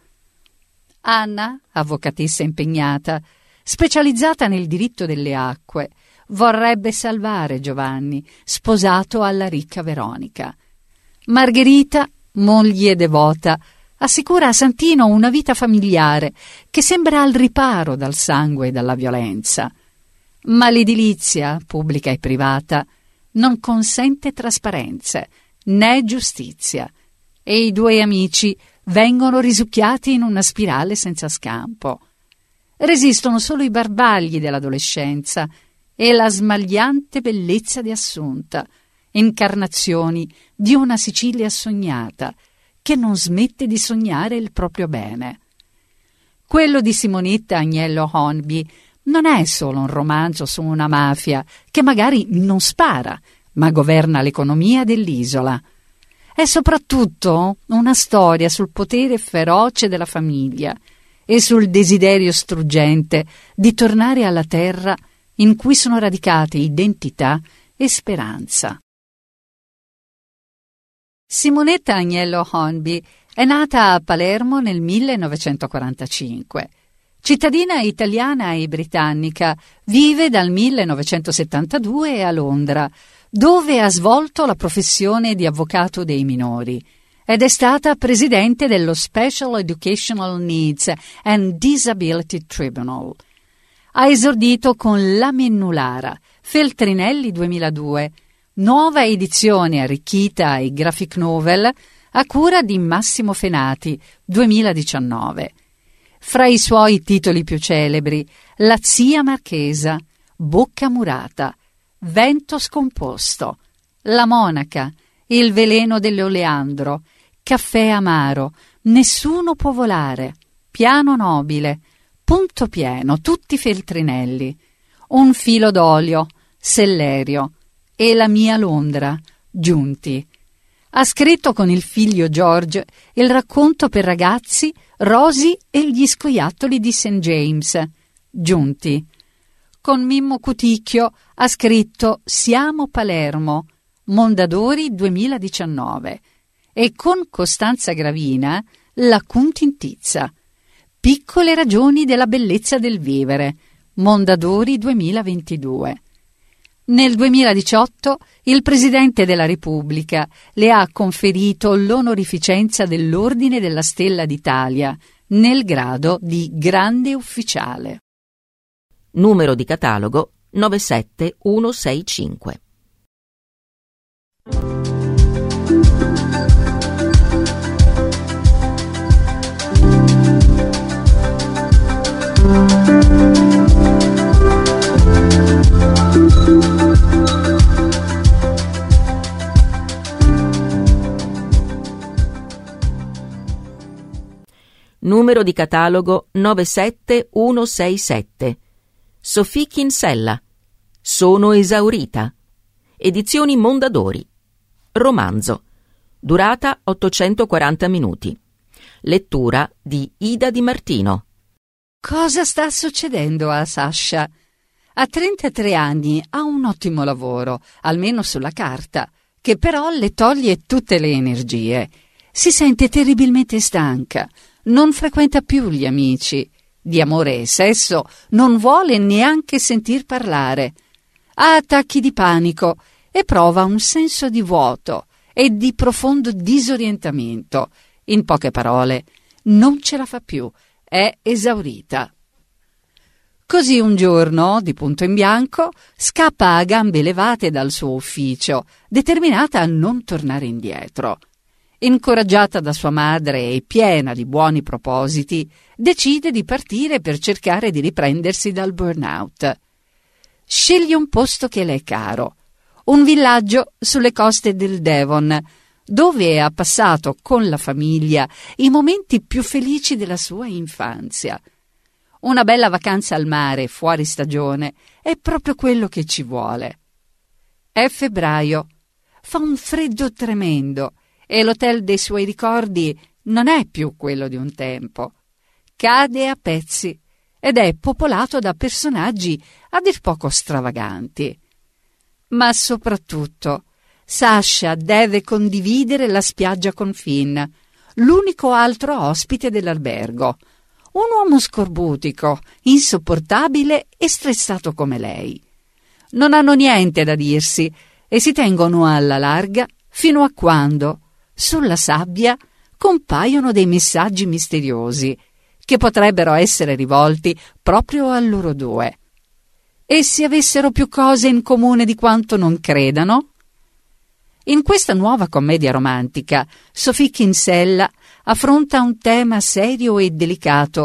Anna, avvocatessa impegnata, specializzata nel diritto delle acque, vorrebbe salvare Giovanni, sposato alla ricca Veronica. Margherita, moglie devota, assicura a Santino una vita familiare che sembra al riparo dal sangue e dalla violenza. Ma l'edilizia, pubblica e privata, non consente trasparenze né giustizia e i due amici vengono risucchiati in una spirale senza scampo. Resistono solo i barbagli dell'adolescenza e la smagliante bellezza di Assunta, incarnazioni di una Sicilia sognata che non smette di sognare il proprio bene. Quello di Simonetta Agnello Hornby non è solo un romanzo su una mafia che magari non spara, ma governa l'economia dell'isola. È soprattutto una storia sul potere feroce della famiglia e sul desiderio struggente di tornare alla terra in cui sono radicate identità e speranza. Simonetta Agnello Hornby è nata a Palermo nel 1945. Cittadina italiana e britannica, vive dal 1972 a Londra, dove ha svolto la professione di avvocato dei minori ed è stata presidente dello Special Educational Needs and Disability Tribunal. Ha esordito con La Mennulara, Feltrinelli 2002, nuova edizione arricchita ai graphic novel a cura di Massimo Fenati 2019. Fra i suoi titoli più celebri, La zia marchesa, Bocca murata, Vento scomposto, La monaca, Il veleno dell'oleandro, Caffè amaro, Nessuno può volare, Piano nobile, Punto pieno, tutti Feltrinelli, Un filo d'olio, Sellerio e La mia Londra, Giunti. Ha scritto con il figlio George il racconto per ragazzi Rosie e gli scoiattoli di St. James, Giunti. Con Mimmo Cuticchio ha scritto Siamo Palermo, Mondadori 2019 e con Costanza Gravina La Cuntintizza, Piccole ragioni della bellezza del vivere, Mondadori 2022. Nel 2018 il Presidente della Repubblica le ha conferito l'onorificenza dell'Ordine della Stella d'Italia nel grado di Grande Ufficiale. Numero di catalogo 97165. Numero di catalogo 97167. Sophie Kinsella. Sono esaurita. Edizioni Mondadori. Romanzo. Durata 840 minuti. Lettura di Ida Di Martino. Cosa sta succedendo a Sasha? A 33 anni ha un ottimo lavoro, almeno sulla carta, che però le toglie tutte le energie. Si sente terribilmente stanca, non frequenta più gli amici. Di amore e sesso non vuole neanche sentir parlare. Ha attacchi di panico e prova un senso di vuoto e di profondo disorientamento. In poche parole, non ce la fa più, è esaurita. Così un giorno, di punto in bianco, scappa a gambe levate dal suo ufficio, determinata a non tornare indietro. Incoraggiata da sua madre e piena di buoni propositi, decide di partire per cercare di riprendersi dal burnout. Sceglie un posto che le è caro, un villaggio sulle coste del Devon, dove ha passato con la famiglia i momenti più felici della sua infanzia. Una bella vacanza al mare fuori stagione è proprio quello che ci vuole. È febbraio, fa un freddo tremendo e l'hotel dei suoi ricordi non è più quello di un tempo. Cade a pezzi ed è popolato da personaggi a dir poco stravaganti. Ma soprattutto Sasha deve condividere la spiaggia con Finn, l'unico altro ospite dell'albergo, un uomo scorbutico, insopportabile e stressato come lei. Non hanno niente da dirsi e si tengono alla larga fino a quando, sulla sabbia, compaiono dei messaggi misteriosi che potrebbero essere rivolti proprio a loro due. E se avessero più cose in comune di quanto non credano? In questa nuova commedia romantica, Sophie Kinsella affronta un tema serio e delicato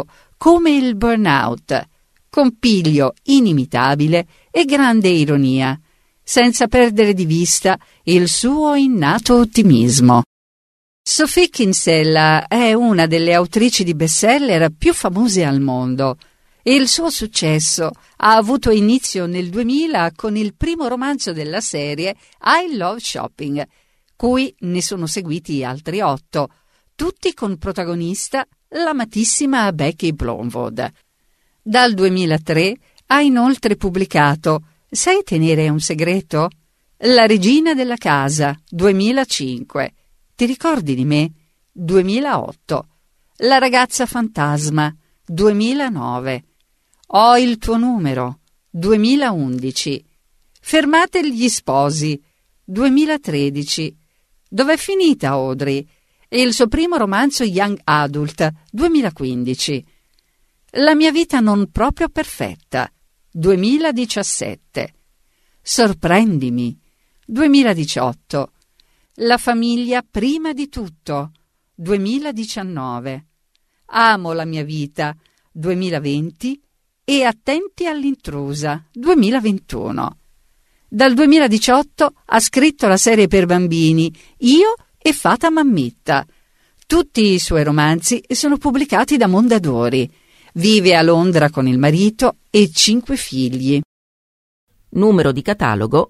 come il burnout, con piglio inimitabile e grande ironia, senza perdere di vista il suo innato ottimismo. Sophie Kinsella è una delle autrici di bestseller più famose al mondo. Il suo successo ha avuto inizio nel 2000 con il primo romanzo della serie I Love Shopping, cui ne sono seguiti altri 8, tutti con protagonista l'amatissima Becky Blomwood. Dal 2003 ha inoltre pubblicato Sai tenere un segreto? La regina della casa, 2005. Ti ricordi di me? 2008. La ragazza fantasma, 2009. Ho il tuo numero, 2011. Fermate gli sposi, 2013. Dov'è finita Audrey? E il suo primo romanzo Young Adult, 2015. La mia vita non proprio perfetta, 2017. Sorprendimi, 2018. La famiglia prima di tutto, 2019. Amo la mia vita, 2020. E Attenti all'intrusa, 2021. Dal 2018 ha scritto la serie per bambini Io e Fata Mammitta. Tutti i suoi romanzi sono pubblicati da Mondadori. Vive a Londra con il marito e 5 figli. Numero di catalogo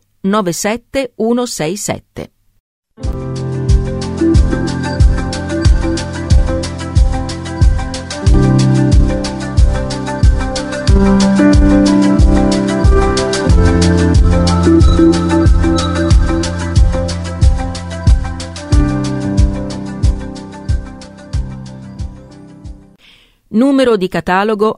97167. Numero di catalogo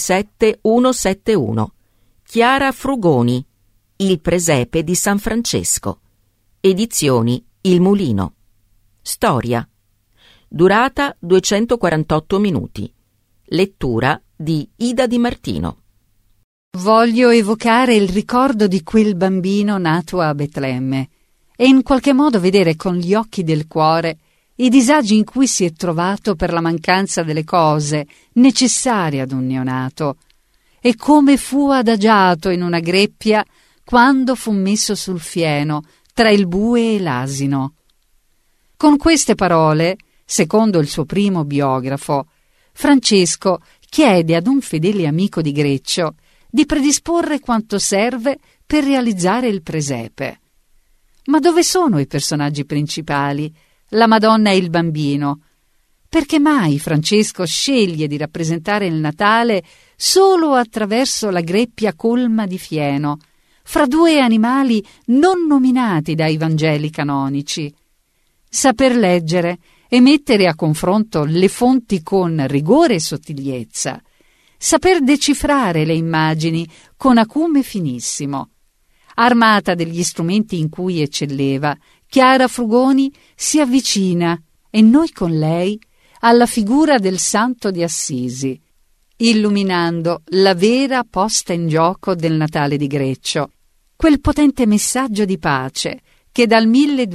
97171. Chiara Frugoni. Il presepe di San Francesco. Edizioni Il Mulino. Storia. Durata 248 minuti. Lettura di Ida Di Martino. Voglio evocare il ricordo di quel bambino nato a Betlemme e in qualche modo vedere con gli occhi del cuore i disagi in cui si è trovato per la mancanza delle cose necessarie ad un neonato e come fu adagiato in una greppia quando fu messo sul fieno tra il bue e l'asino. Con queste parole, secondo il suo primo biografo, Francesco chiede ad un fedele amico di Greccio di predisporre quanto serve per realizzare il presepe. Ma dove sono i personaggi principali? La Madonna e il bambino. Perché mai Francesco sceglie di rappresentare il Natale solo attraverso la greppia colma di fieno, fra 2 animali non nominati dai Vangeli canonici? Saper leggere e mettere a confronto le fonti con rigore e sottigliezza, saper decifrare le immagini con acume finissimo. Armata degli strumenti in cui eccelleva, Chiara Frugoni si avvicina, e noi con lei, alla figura del Santo di Assisi, illuminando la vera posta in gioco del Natale di Greccio, quel potente messaggio di pace che dal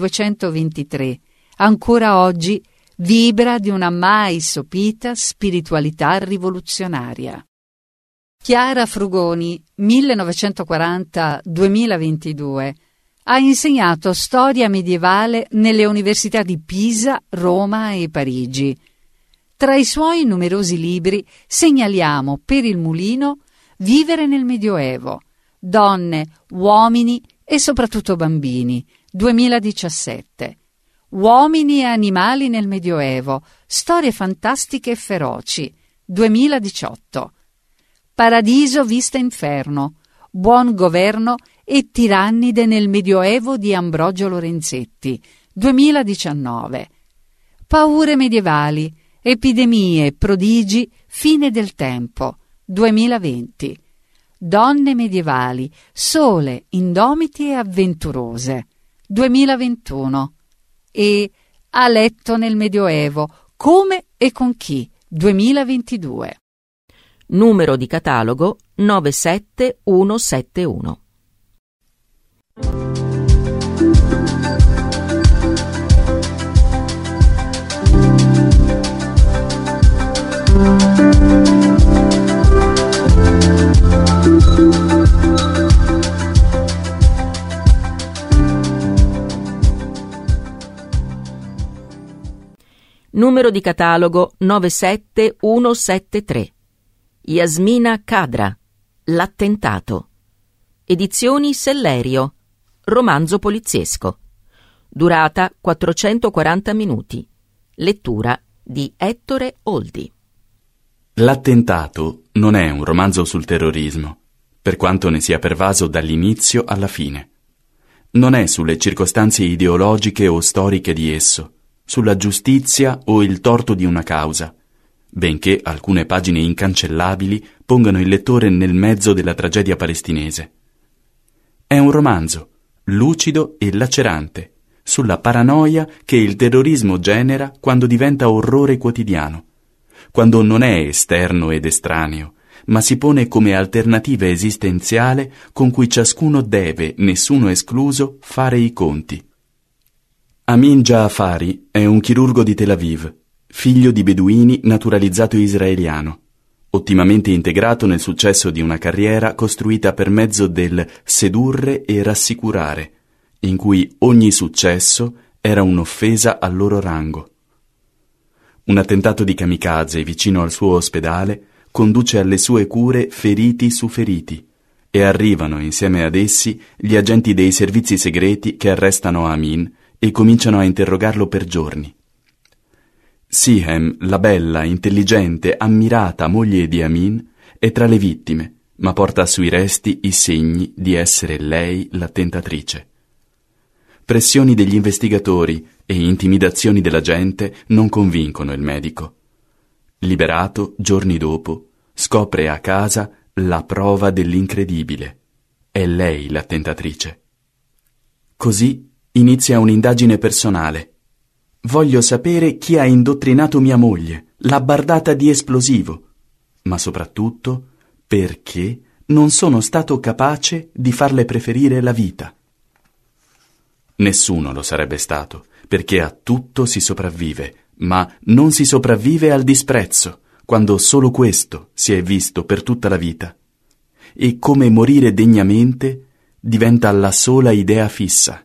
1223 ancora oggi vibra di una mai sopita spiritualità rivoluzionaria. Chiara Frugoni, 1940-2022, ha insegnato storia medievale nelle università di Pisa, Roma e Parigi. Tra i suoi numerosi libri segnaliamo per il Mulino Vivere nel Medioevo, Donne, uomini e soprattutto bambini, 2017. Uomini e animali nel Medioevo, storie fantastiche e feroci, 2018. Paradiso vista inferno, buon governo e tirannide nel Medioevo di Ambrogio Lorenzetti, 2019. Paure medievali, epidemie, prodigi, fine del tempo, 2020. Donne medievali, sole, indomiti e avventurose, 2021. E A letto nel Medioevo, come e con chi, 2022. Numero di catalogo 97171. Numero di catalogo 97173. Yasmina Khadra, L'attentato. Edizioni Sellerio. Romanzo poliziesco. Durata 440 minuti. Lettura di Ettore Oldi. L'attentato non è un romanzo sul terrorismo, per quanto ne sia pervaso dall'inizio alla fine. Non è sulle circostanze ideologiche o storiche di esso, sulla giustizia o il torto di una causa, benché alcune pagine incancellabili pongano il lettore nel mezzo della tragedia palestinese. È un romanzo, lucido e lacerante, sulla paranoia che il terrorismo genera quando diventa orrore quotidiano, quando non è esterno ed estraneo, ma si pone come alternativa esistenziale con cui ciascuno deve, nessuno escluso, fare i conti. Amin Jaafari è un chirurgo di Tel Aviv, figlio di beduini naturalizzato israeliano, ottimamente integrato nel successo di una carriera costruita per mezzo del sedurre e rassicurare, in cui ogni successo era un'offesa al loro rango. Un attentato di kamikaze vicino al suo ospedale conduce alle sue cure feriti su feriti e arrivano insieme ad essi gli agenti dei servizi segreti che arrestano Amin e cominciano a interrogarlo per giorni. Sihem, la bella, intelligente, ammirata moglie di Amin, è tra le vittime, ma porta sui resti i segni di essere lei l'attentatrice. Pressioni degli investigatori e intimidazioni della gente non convincono il medico. Liberato, giorni dopo, scopre a casa la prova dell'incredibile. È lei l'attentatrice. Così inizia un'indagine personale. Voglio sapere chi ha indottrinato mia moglie, l'ha bardata di esplosivo, ma soprattutto perché non sono stato capace di farle preferire la vita. Nessuno lo sarebbe stato, perché a tutto si sopravvive, ma non si sopravvive al disprezzo, quando solo questo si è visto per tutta la vita. E come morire degnamente diventa la sola idea fissa.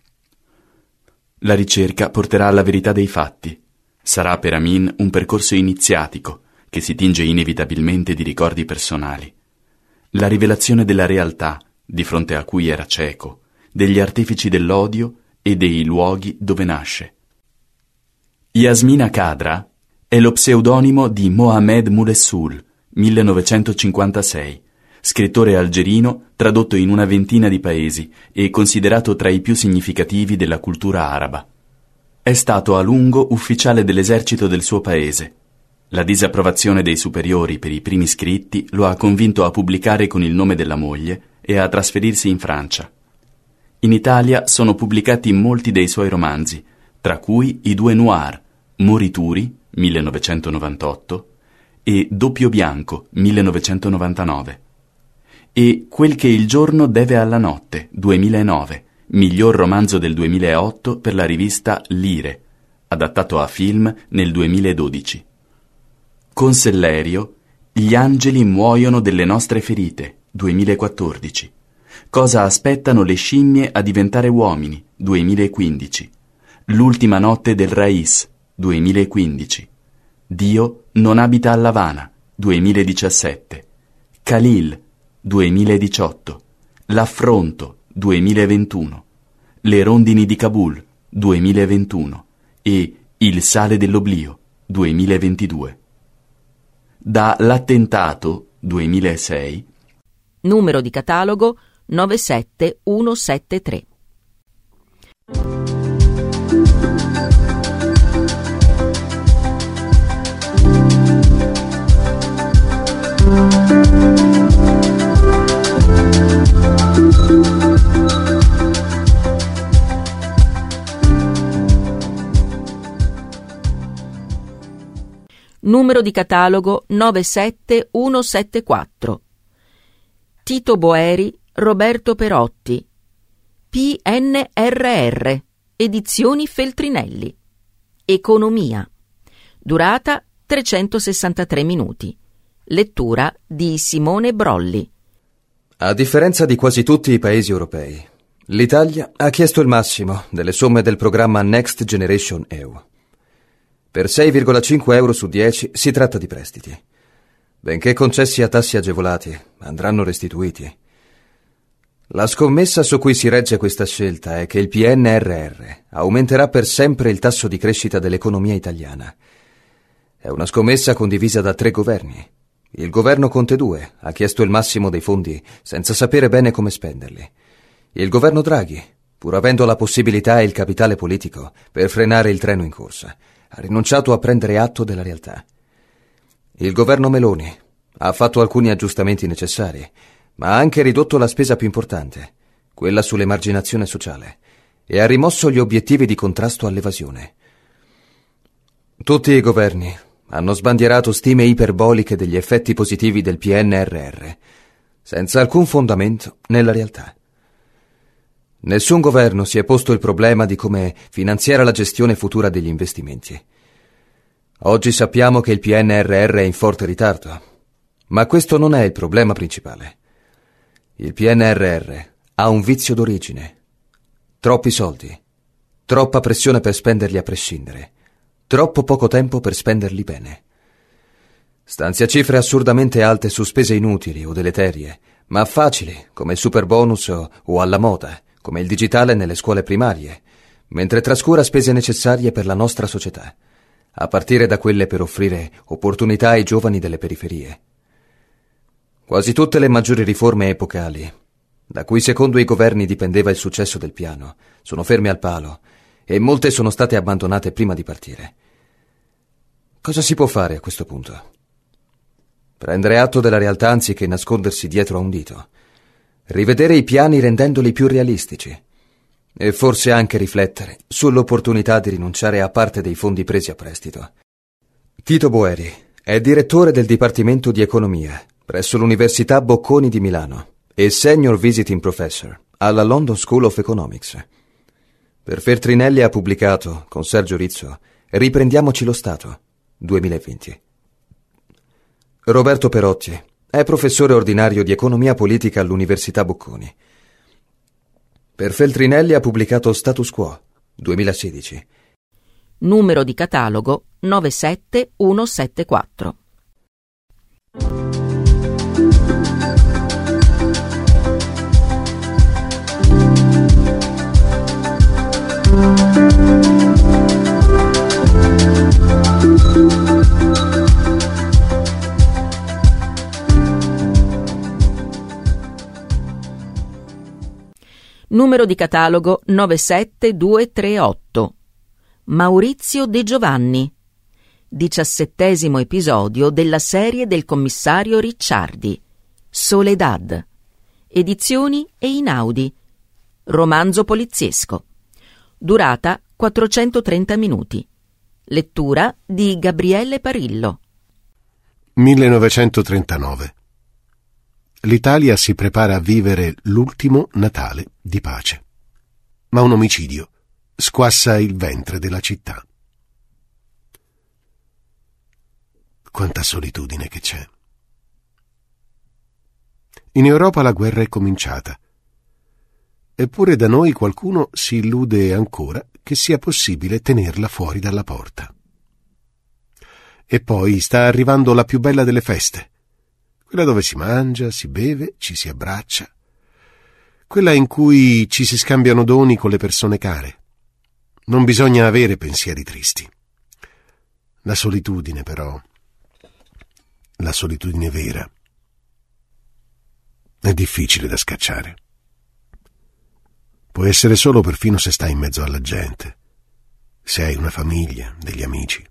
La ricerca porterà alla verità dei fatti. Sarà per Amin un percorso iniziatico, che si tinge inevitabilmente di ricordi personali. La rivelazione della realtà, di fronte a cui era cieco, degli artefici dell'odio e dei luoghi dove nasce. Yasmina Khadra è lo pseudonimo di Mohamed Moulessoul, 1956, scrittore algerino tradotto in una ventina di paesi e considerato tra i più significativi della cultura araba. È stato a lungo ufficiale dell'esercito del suo paese. La disapprovazione dei superiori per i primi scritti lo ha convinto a pubblicare con il nome della moglie e a trasferirsi in Francia. In Italia sono pubblicati molti dei suoi romanzi, tra cui i due noir, Morituri, 1998, e Doppio Bianco, 1999. E Quel che il giorno deve alla notte, 2009, miglior romanzo del 2008 per la rivista Lire, adattato a film nel 2012. Con Sellerio, Gli angeli muoiono delle nostre ferite, 2014. Cosa aspettano le scimmie a diventare uomini, 2015. L'ultima notte del Rais, 2015. Dio non abita a L'Avana, 2017. Khalil, 2018. L'affronto, 2021. Le rondini di Kabul, 2021. E Il sale dell'oblio, 2022. Da L'attentato, 2006. Numero di catalogo 97173. Numero di catalogo 97174. Tito Boeri, Roberto Perotti. PNRR, Edizioni Feltrinelli. Economia. Durata 363 minuti. Lettura di Simone Brolli. A differenza di quasi tutti i paesi europei, l'Italia ha chiesto il massimo delle somme del programma Next Generation EU. Per 6,5 euro su 10 si tratta di prestiti. Benché concessi a tassi agevolati, andranno restituiti. La scommessa su cui si regge questa scelta è che il PNRR aumenterà per sempre il tasso di crescita dell'economia italiana. È una scommessa condivisa da 3 governi. Il governo Conte 2 ha chiesto il massimo dei fondi senza sapere bene come spenderli. Il governo Draghi, pur avendo la possibilità e il capitale politico per frenare il treno in corsa, ha rinunciato a prendere atto della realtà. Il governo Meloni ha fatto alcuni aggiustamenti necessari, ma ha anche ridotto la spesa più importante, quella sull'emarginazione sociale, e ha rimosso gli obiettivi di contrasto all'evasione. Tutti i governi hanno sbandierato stime iperboliche degli effetti positivi del PNRR, senza alcun fondamento nella realtà. Nessun governo si è posto il problema di come finanziare la gestione futura degli investimenti. Oggi sappiamo che il PNRR è in forte ritardo, ma questo non è il problema principale. Il PNRR ha un vizio d'origine. Troppi soldi, troppa pressione per spenderli a prescindere, troppo poco tempo per spenderli bene. Stanzia cifre assurdamente alte su spese inutili o deleterie, ma facili, come il superbonus o alla moda, come il digitale nelle scuole primarie, mentre trascura spese necessarie per la nostra società, a partire da quelle per offrire opportunità ai giovani delle periferie. Quasi tutte le maggiori riforme epocali, da cui secondo i governi dipendeva il successo del piano, sono ferme al palo e molte sono state abbandonate prima di partire. Cosa si può fare a questo punto? Prendere atto della realtà anziché nascondersi dietro a un dito. Rivedere i piani rendendoli più realistici. E forse anche riflettere sull'opportunità di rinunciare a parte dei fondi presi a prestito. Tito Boeri è direttore del Dipartimento di Economia presso l'Università Bocconi di Milano e Senior Visiting Professor alla London School of Economics. Per Feltrinelli ha pubblicato, con Sergio Rizzo, Riprendiamoci lo Stato, 2020. Roberto Perotti è professore ordinario di Economia Politica all'Università Bocconi. Per Feltrinelli ha pubblicato Status Quo, 2016. Numero di catalogo 97174. Numero di catalogo 97238. Maurizio De Giovanni. 17° episodio della serie del commissario Ricciardi. Soledad. Edizioni Einaudi. Romanzo poliziesco. Durata 430 minuti. Lettura di Gabriele Parillo. 1939. L'Italia si prepara a vivere l'ultimo Natale di pace. Ma un omicidio squassa il ventre della città. Quanta solitudine che c'è. In Europa la guerra è cominciata. Eppure da noi qualcuno si illude ancora che sia possibile tenerla fuori dalla porta. E poi sta arrivando la più bella delle feste. Quella dove si mangia, si beve, ci si abbraccia. Quella in cui ci si scambiano doni con le persone care. Non bisogna avere pensieri tristi. La solitudine, però, la solitudine vera, è difficile da scacciare. Puoi essere solo perfino se stai in mezzo alla gente, se hai una famiglia, degli amici.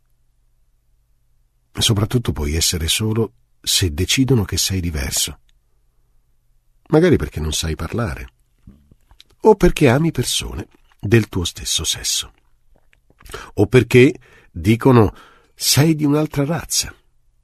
E soprattutto puoi essere solo se decidono che sei diverso. Magari perché non sai parlare, o perché ami persone del tuo stesso sesso, o perché dicono sei di un'altra razza.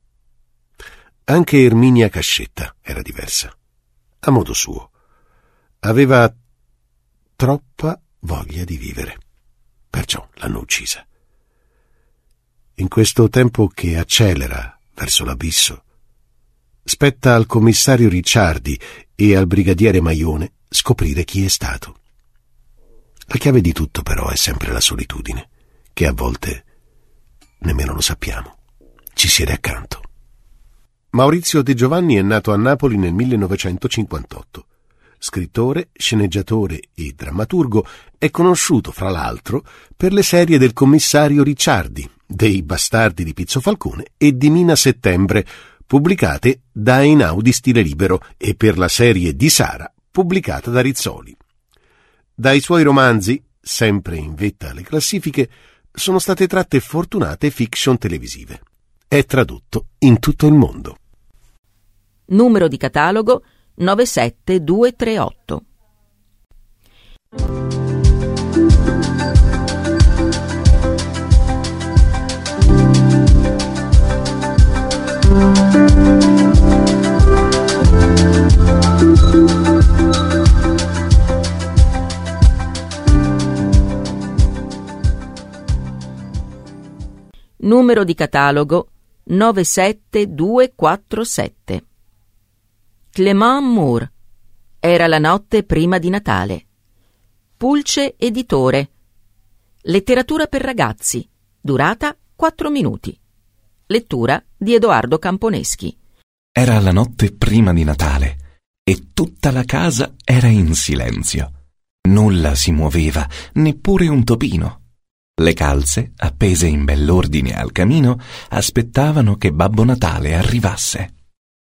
Anche Erminia Cascetta era diversa, a modo suo. Aveva troppa voglia di vivere, perciò l'hanno uccisa. In questo tempo che accelera verso l'abisso, spetta al commissario Ricciardi e al brigadiere Maione scoprire chi è stato. La chiave di tutto però è sempre la solitudine, che a volte nemmeno lo sappiamo. Ci siede accanto. Maurizio De Giovanni è nato a Napoli nel 1958. Scrittore, sceneggiatore e drammaturgo, è conosciuto, fra l'altro, per le serie del commissario Ricciardi, dei Bastardi di Pizzo Falcone e di Mina Settembre, pubblicate da Einaudi Stile Libero, e per la serie di Sara, pubblicata da Rizzoli. Dai suoi romanzi, sempre in vetta alle classifiche, sono state tratte fortunate fiction televisive. È tradotto in tutto il mondo. Numero di catalogo 97238. Numero di catalogo 97247. Clément Moore. Era la notte prima di Natale. Pulce Editore. Letteratura per ragazzi. Durata 4 minuti. Lettura di Edoardo Camponeschi. Era la notte prima di Natale e tutta la casa era in silenzio. Nulla si muoveva, neppure un topino. Le calze, appese in bell'ordine al camino, aspettavano che Babbo Natale arrivasse.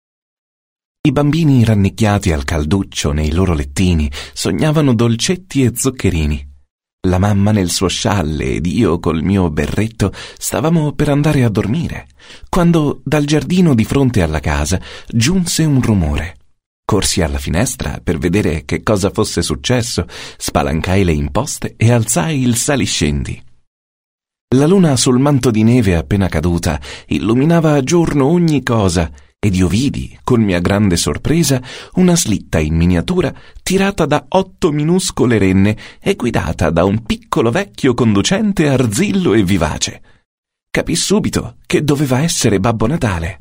I bambini rannicchiati al calduccio nei loro lettini sognavano dolcetti e zuccherini. La mamma nel suo scialle ed io col mio berretto stavamo per andare a dormire, quando dal giardino di fronte alla casa giunse un rumore. Corsi alla finestra per vedere che cosa fosse successo, spalancai le imposte e alzai il saliscendi. La luna sul manto di neve appena caduta illuminava a giorno ogni cosa, ed io vidi, con mia grande sorpresa, una slitta in miniatura tirata da 8 minuscole renne e guidata da un piccolo vecchio conducente arzillo e vivace. Capì subito che doveva essere Babbo Natale.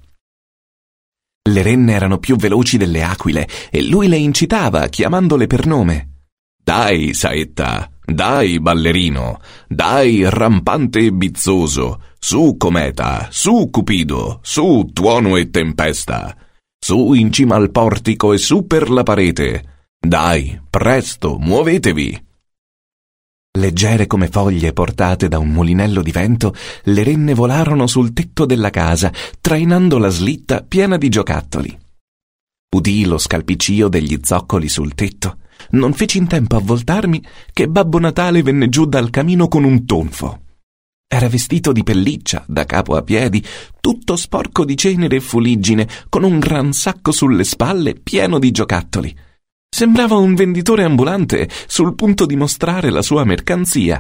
Le renne erano più veloci delle aquile e lui le incitava, chiamandole per nome. «Dai, saetta! Dai, ballerino! Dai, rampante e bizzoso! Su, cometa! Su, cupido! Su, tuono e tempesta! Su in cima al portico e su per la parete! Dai, presto, muovetevi!» Leggere come foglie portate da un mulinello di vento, le renne volarono sul tetto della casa, trainando la slitta piena di giocattoli. Udii lo scalpiccio degli zoccoli sul tetto. Non feci in tempo a voltarmi che Babbo Natale venne giù dal camino con un tonfo. Era vestito di pelliccia, da capo a piedi, tutto sporco di cenere e fuliggine, con un gran sacco sulle spalle pieno di giocattoli. Sembrava un venditore ambulante sul punto di mostrare la sua mercanzia.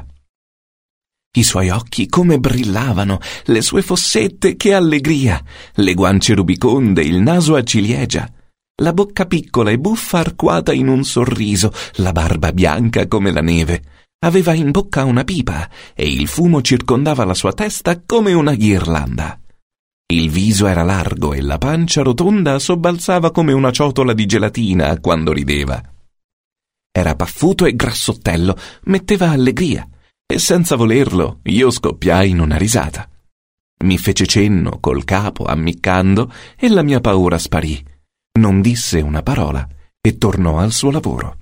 I suoi occhi come brillavano, le sue fossette che allegria, le guance rubiconde, il naso a ciliegia, la bocca piccola e buffa arcuata in un sorriso, la barba bianca come la neve. Aveva in bocca una pipa e il fumo circondava la sua testa come una ghirlanda. Il viso era largo e la pancia rotonda sobbalzava come una ciotola di gelatina quando rideva. Era paffuto e grassottello, metteva allegria, e senza volerlo io scoppiai in una risata. Mi fece cenno col capo ammiccando e la mia paura sparì. Non disse una parola e tornò al suo lavoro.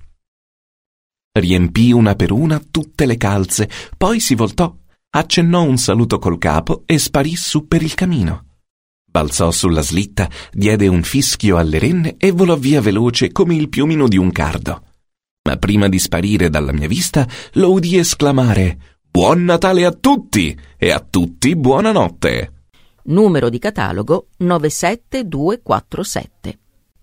Riempì una per una tutte le calze, poi si voltò, accennò un saluto col capo e sparì su per il camino. Balzò sulla slitta, diede un fischio alle renne e volò via veloce come il piumino di un cardo. Ma prima di sparire dalla mia vista lo udì esclamare: «Buon Natale a tutti e a tutti buonanotte!» Numero di catalogo 97247.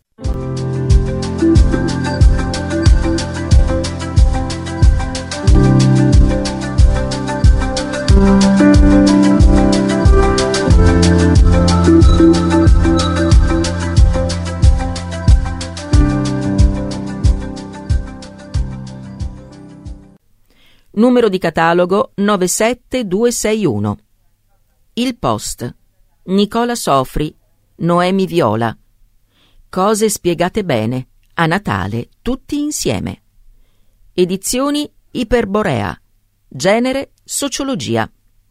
Numero di catalogo 97261. Il Post. Nicola Sofri, Noemi Viola. Cose spiegate bene, a Natale, tutti insieme. Edizioni Iperborea. Genere Sociologia.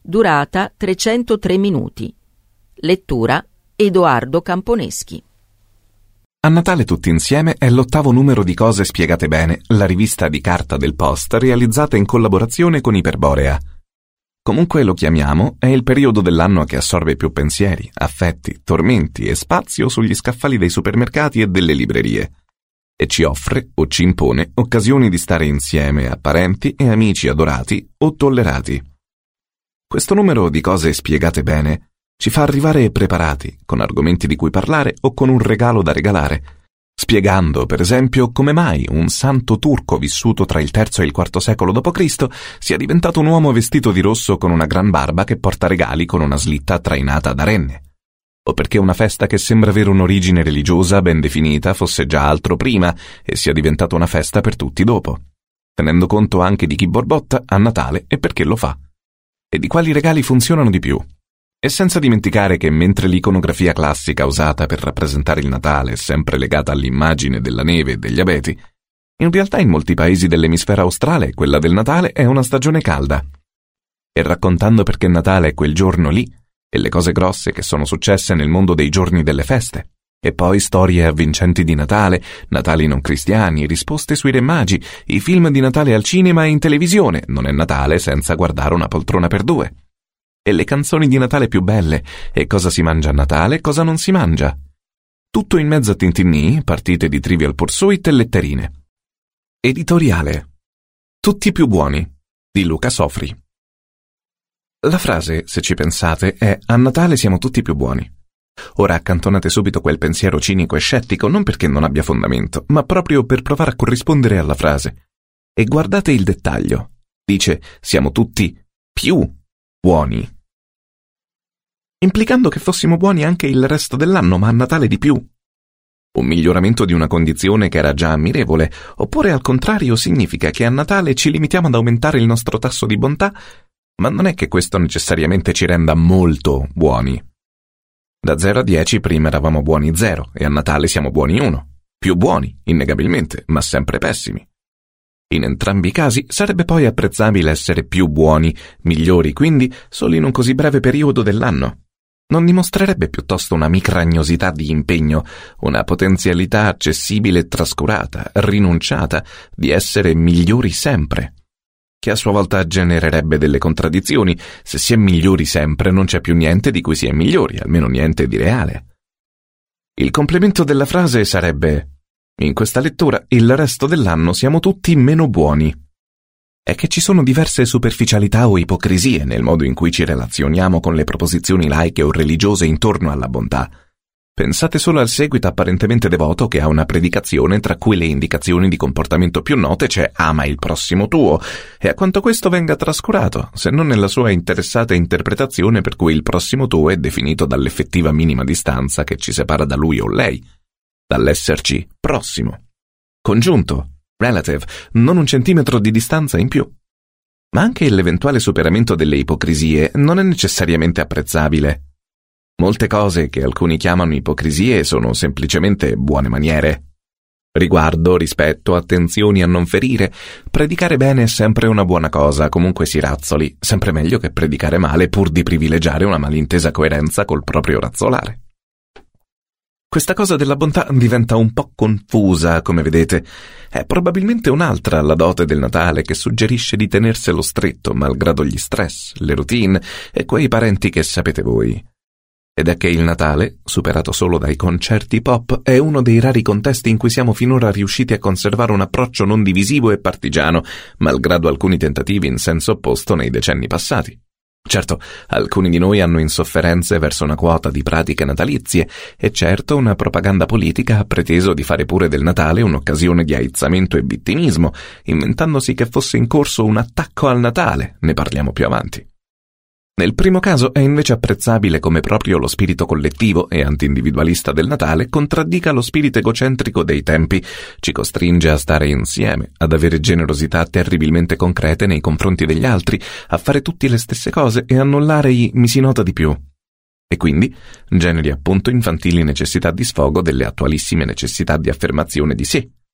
durata 303 minuti. Lettura Edoardo Camponeschi. A Natale tutti insieme è l'8° numero di Cose spiegate bene, la rivista di carta del Post realizzata in collaborazione con Iperborea. Comunque lo chiamiamo, è il periodo dell'anno che assorbe più pensieri, affetti, tormenti e spazio sugli scaffali dei supermercati e delle librerie, e ci offre o ci impone occasioni di stare insieme a parenti e amici adorati o tollerati. Questo numero di Cose spiegate bene ci fa arrivare preparati, con argomenti di cui parlare o con un regalo da regalare, spiegando, per esempio, come mai un santo turco vissuto tra il III e il IV secolo d.C. sia diventato un uomo vestito di rosso con una gran barba che porta regali con una slitta trainata da renne, o perché una festa che sembra avere un'origine religiosa ben definita fosse già altro prima e sia diventata una festa per tutti dopo, tenendo conto anche di chi borbotta a Natale e perché lo fa, e di quali regali funzionano di più. E senza dimenticare che mentre l'iconografia classica usata per rappresentare il Natale è sempre legata all'immagine della neve e degli abeti, in realtà in molti paesi dell'emisfero australe quella del Natale è una stagione calda. E raccontando perché Natale è quel giorno lì, e le cose grosse che sono successe nel mondo dei giorni delle feste, e poi storie avvincenti di Natale, Natali non cristiani, risposte sui Re Magi, i film di Natale al cinema e in televisione, non è Natale senza guardare Una poltrona per due. E le canzoni di Natale più belle, e cosa si mangia a Natale e cosa non si mangia. Tutto in mezzo a tintinnì, partite di Trivial Pursuit e letterine. Editoriale. Tutti più buoni, di Luca Sofri. La frase, se ci pensate, è «A Natale siamo tutti più buoni». Ora accantonate subito quel pensiero cinico e scettico non perché non abbia fondamento, ma proprio per provare a corrispondere alla frase. E guardate il dettaglio. Dice «siamo tutti più buoni», implicando che fossimo buoni anche il resto dell'anno, ma a Natale di più. Un miglioramento di una condizione che era già ammirevole, oppure al contrario significa che a Natale ci limitiamo ad aumentare il nostro tasso di bontà, ma non è che questo necessariamente ci renda molto buoni. Da 0 a 10 prima eravamo buoni 0 e a Natale siamo buoni 1. Più buoni, innegabilmente, ma sempre pessimi. In entrambi i casi sarebbe poi apprezzabile essere più buoni, migliori quindi, solo in un così breve periodo dell'anno. Non dimostrerebbe piuttosto una micragnosità di impegno, una potenzialità accessibile e trascurata, rinunciata, di essere migliori sempre, che a sua volta genererebbe delle contraddizioni. Se si è migliori sempre non c'è più niente di cui si è migliori, almeno niente di reale. Il complemento della frase sarebbe: in questa lettura il resto dell'anno siamo tutti meno buoni. È che ci sono diverse superficialità o ipocrisie nel modo in cui ci relazioniamo con le proposizioni laiche o religiose intorno alla bontà. Pensate solo al seguito apparentemente devoto che ha una predicazione tra cui le indicazioni di comportamento più note c'è «ama il prossimo tuo», e a quanto questo venga trascurato, se non nella sua interessata interpretazione per cui il prossimo tuo è definito dall'effettiva minima distanza che ci separa da lui o lei, dall'esserci prossimo, congiunto, relative, non un centimetro di distanza in più. Ma anche l'eventuale superamento delle ipocrisie non è necessariamente apprezzabile. Molte cose che alcuni chiamano ipocrisie sono semplicemente buone maniere. Riguardo, rispetto, attenzioni a non ferire. Predicare bene è sempre una buona cosa, comunque si razzoli, sempre meglio che predicare male pur di privilegiare una malintesa coerenza col proprio razzolare. Questa cosa della bontà diventa un po' confusa, come vedete. È probabilmente un'altra la dote del Natale che suggerisce di tenerselo stretto, malgrado gli stress, le routine e quei parenti che sapete voi. Ed è che il Natale, superato solo dai concerti pop, è uno dei rari contesti in cui siamo finora riusciti a conservare un approccio non divisivo e partigiano, malgrado alcuni tentativi in senso opposto nei decenni passati. Certo, alcuni di noi hanno insofferenze verso una quota di pratiche natalizie e certo una propaganda politica ha preteso di fare pure del Natale un'occasione di aizzamento e vittimismo, inventandosi che fosse in corso un attacco al Natale, ne parliamo più avanti. Nel primo caso è invece apprezzabile come proprio lo spirito collettivo e anti-individualista del Natale contraddica lo spirito egocentrico dei tempi, ci costringe a stare insieme, ad avere generosità terribilmente concrete nei confronti degli altri, a fare tutti le stesse cose e annullare i mi si nota di più. E quindi generi appunto infantili necessità di sfogo delle attualissime necessità di affermazione di sé.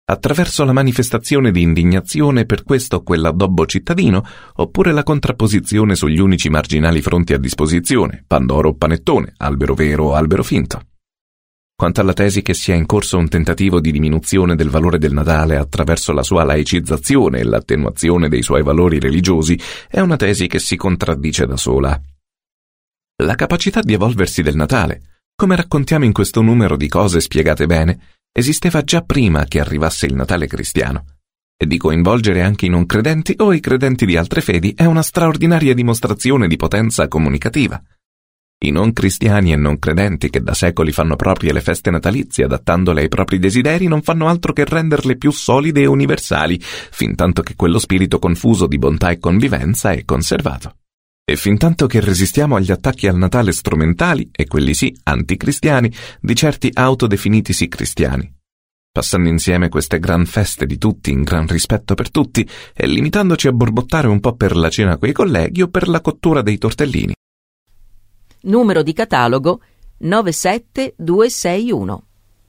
attraverso la manifestazione di indignazione per questo o quell'addobbo cittadino, oppure la contrapposizione sugli unici marginali fronti a disposizione, pandoro o panettone, albero vero o albero finto. Quanto alla tesi che sia in corso un tentativo di diminuzione del valore del Natale attraverso la sua laicizzazione e l'attenuazione dei suoi valori religiosi, è una tesi che si contraddice da sola. La capacità di evolversi del Natale, come raccontiamo in questo numero di cose spiegate bene, esisteva già prima che arrivasse il Natale cristiano, e di coinvolgere anche i non credenti o i credenti di altre fedi è una straordinaria dimostrazione di potenza comunicativa. I non cristiani e non credenti che da secoli fanno proprie le feste natalizie adattandole ai propri desideri non fanno altro che renderle più solide e universali, fintanto che quello spirito confuso di bontà e convivenza è conservato. E fintanto che resistiamo agli attacchi al Natale strumentali, e quelli sì anticristiani, di certi autodefinitisi cristiani. Passando insieme queste gran feste di tutti in gran rispetto per tutti e limitandoci a borbottare un po' per la cena coi colleghi o per la cottura dei tortellini. Numero di catalogo 97261.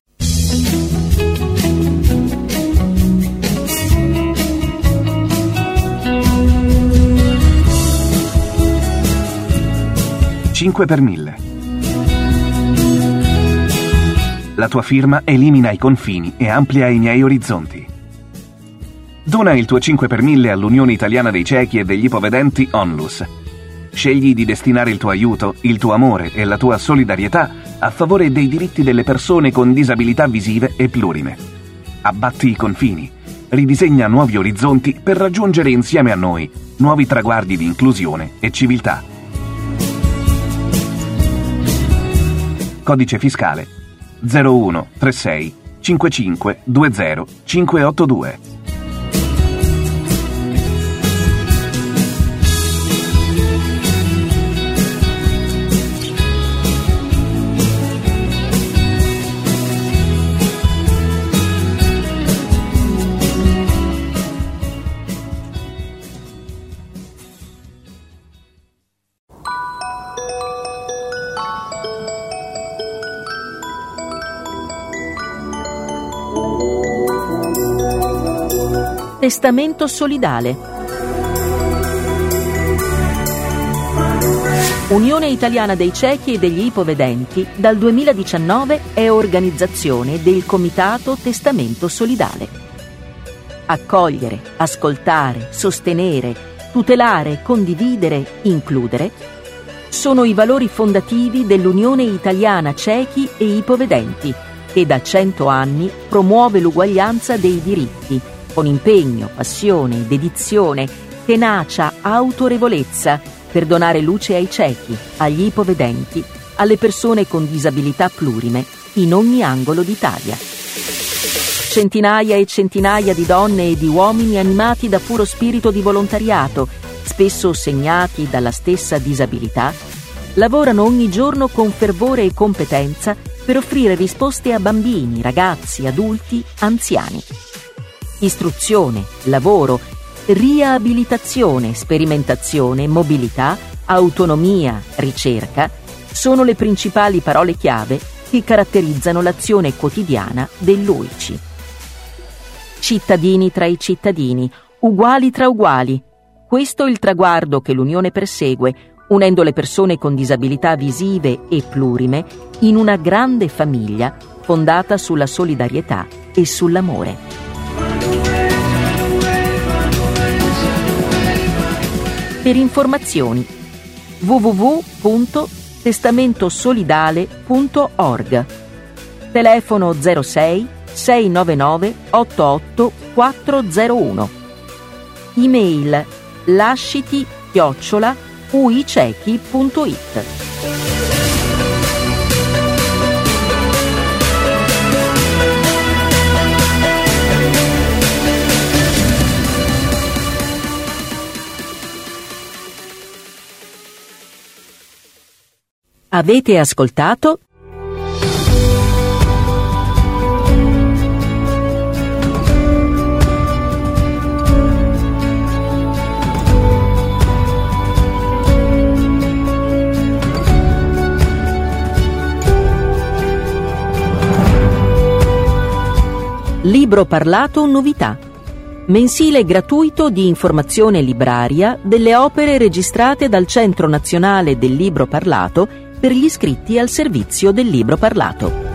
«5 per 1000. La tua firma elimina i confini e amplia i miei orizzonti. Dona il tuo 5 per 1000 all'Unione Italiana dei Ciechi e degli Ipovedenti Onlus. Scegli di destinare il tuo aiuto, il tuo amore e la tua solidarietà a favore dei diritti delle persone con disabilità visive e plurime. Abbatti i confini, ridisegna nuovi orizzonti per raggiungere insieme a noi nuovi traguardi di inclusione e civiltà. Codice fiscale 0136 55 20 582. Testamento solidale. Unione Italiana dei Ciechi e degli Ipovedenti dal 2019 è organizzazione del Comitato Testamento Solidale. Accogliere, ascoltare, sostenere, tutelare, condividere, includere sono i valori fondativi dell'Unione Italiana Ciechi e Ipovedenti, che da 100 anni promuove l'uguaglianza dei diritti con impegno, passione, dedizione, tenacia, autorevolezza per donare luce ai ciechi, agli ipovedenti, alle persone con disabilità plurime in ogni angolo d'Italia. Centinaia e centinaia di donne e di uomini animati da puro spirito di volontariato, spesso segnati dalla stessa disabilità, lavorano ogni giorno con fervore e competenza per offrire risposte a bambini, ragazzi, adulti, anziani. Istruzione, lavoro, riabilitazione, sperimentazione, mobilità, autonomia, ricerca sono le principali parole chiave che caratterizzano l'azione quotidiana dell'UICI. Cittadini tra i cittadini, uguali tra uguali. Questo è il traguardo che l'Unione persegue, unendo le persone con disabilità visive e plurime in una grande famiglia fondata sulla solidarietà e sull'amore. Per informazioni www.testamentosolidale.org. Telefono 06 699 88 401. Email lasciti@uicechi.it. Avete ascoltato Libro Libro Parlato Novità, mensile gratuito di informazione libraria delle opere registrate dal Centro Nazionale del Libro Parlato per gli iscritti al servizio del Libro Parlato.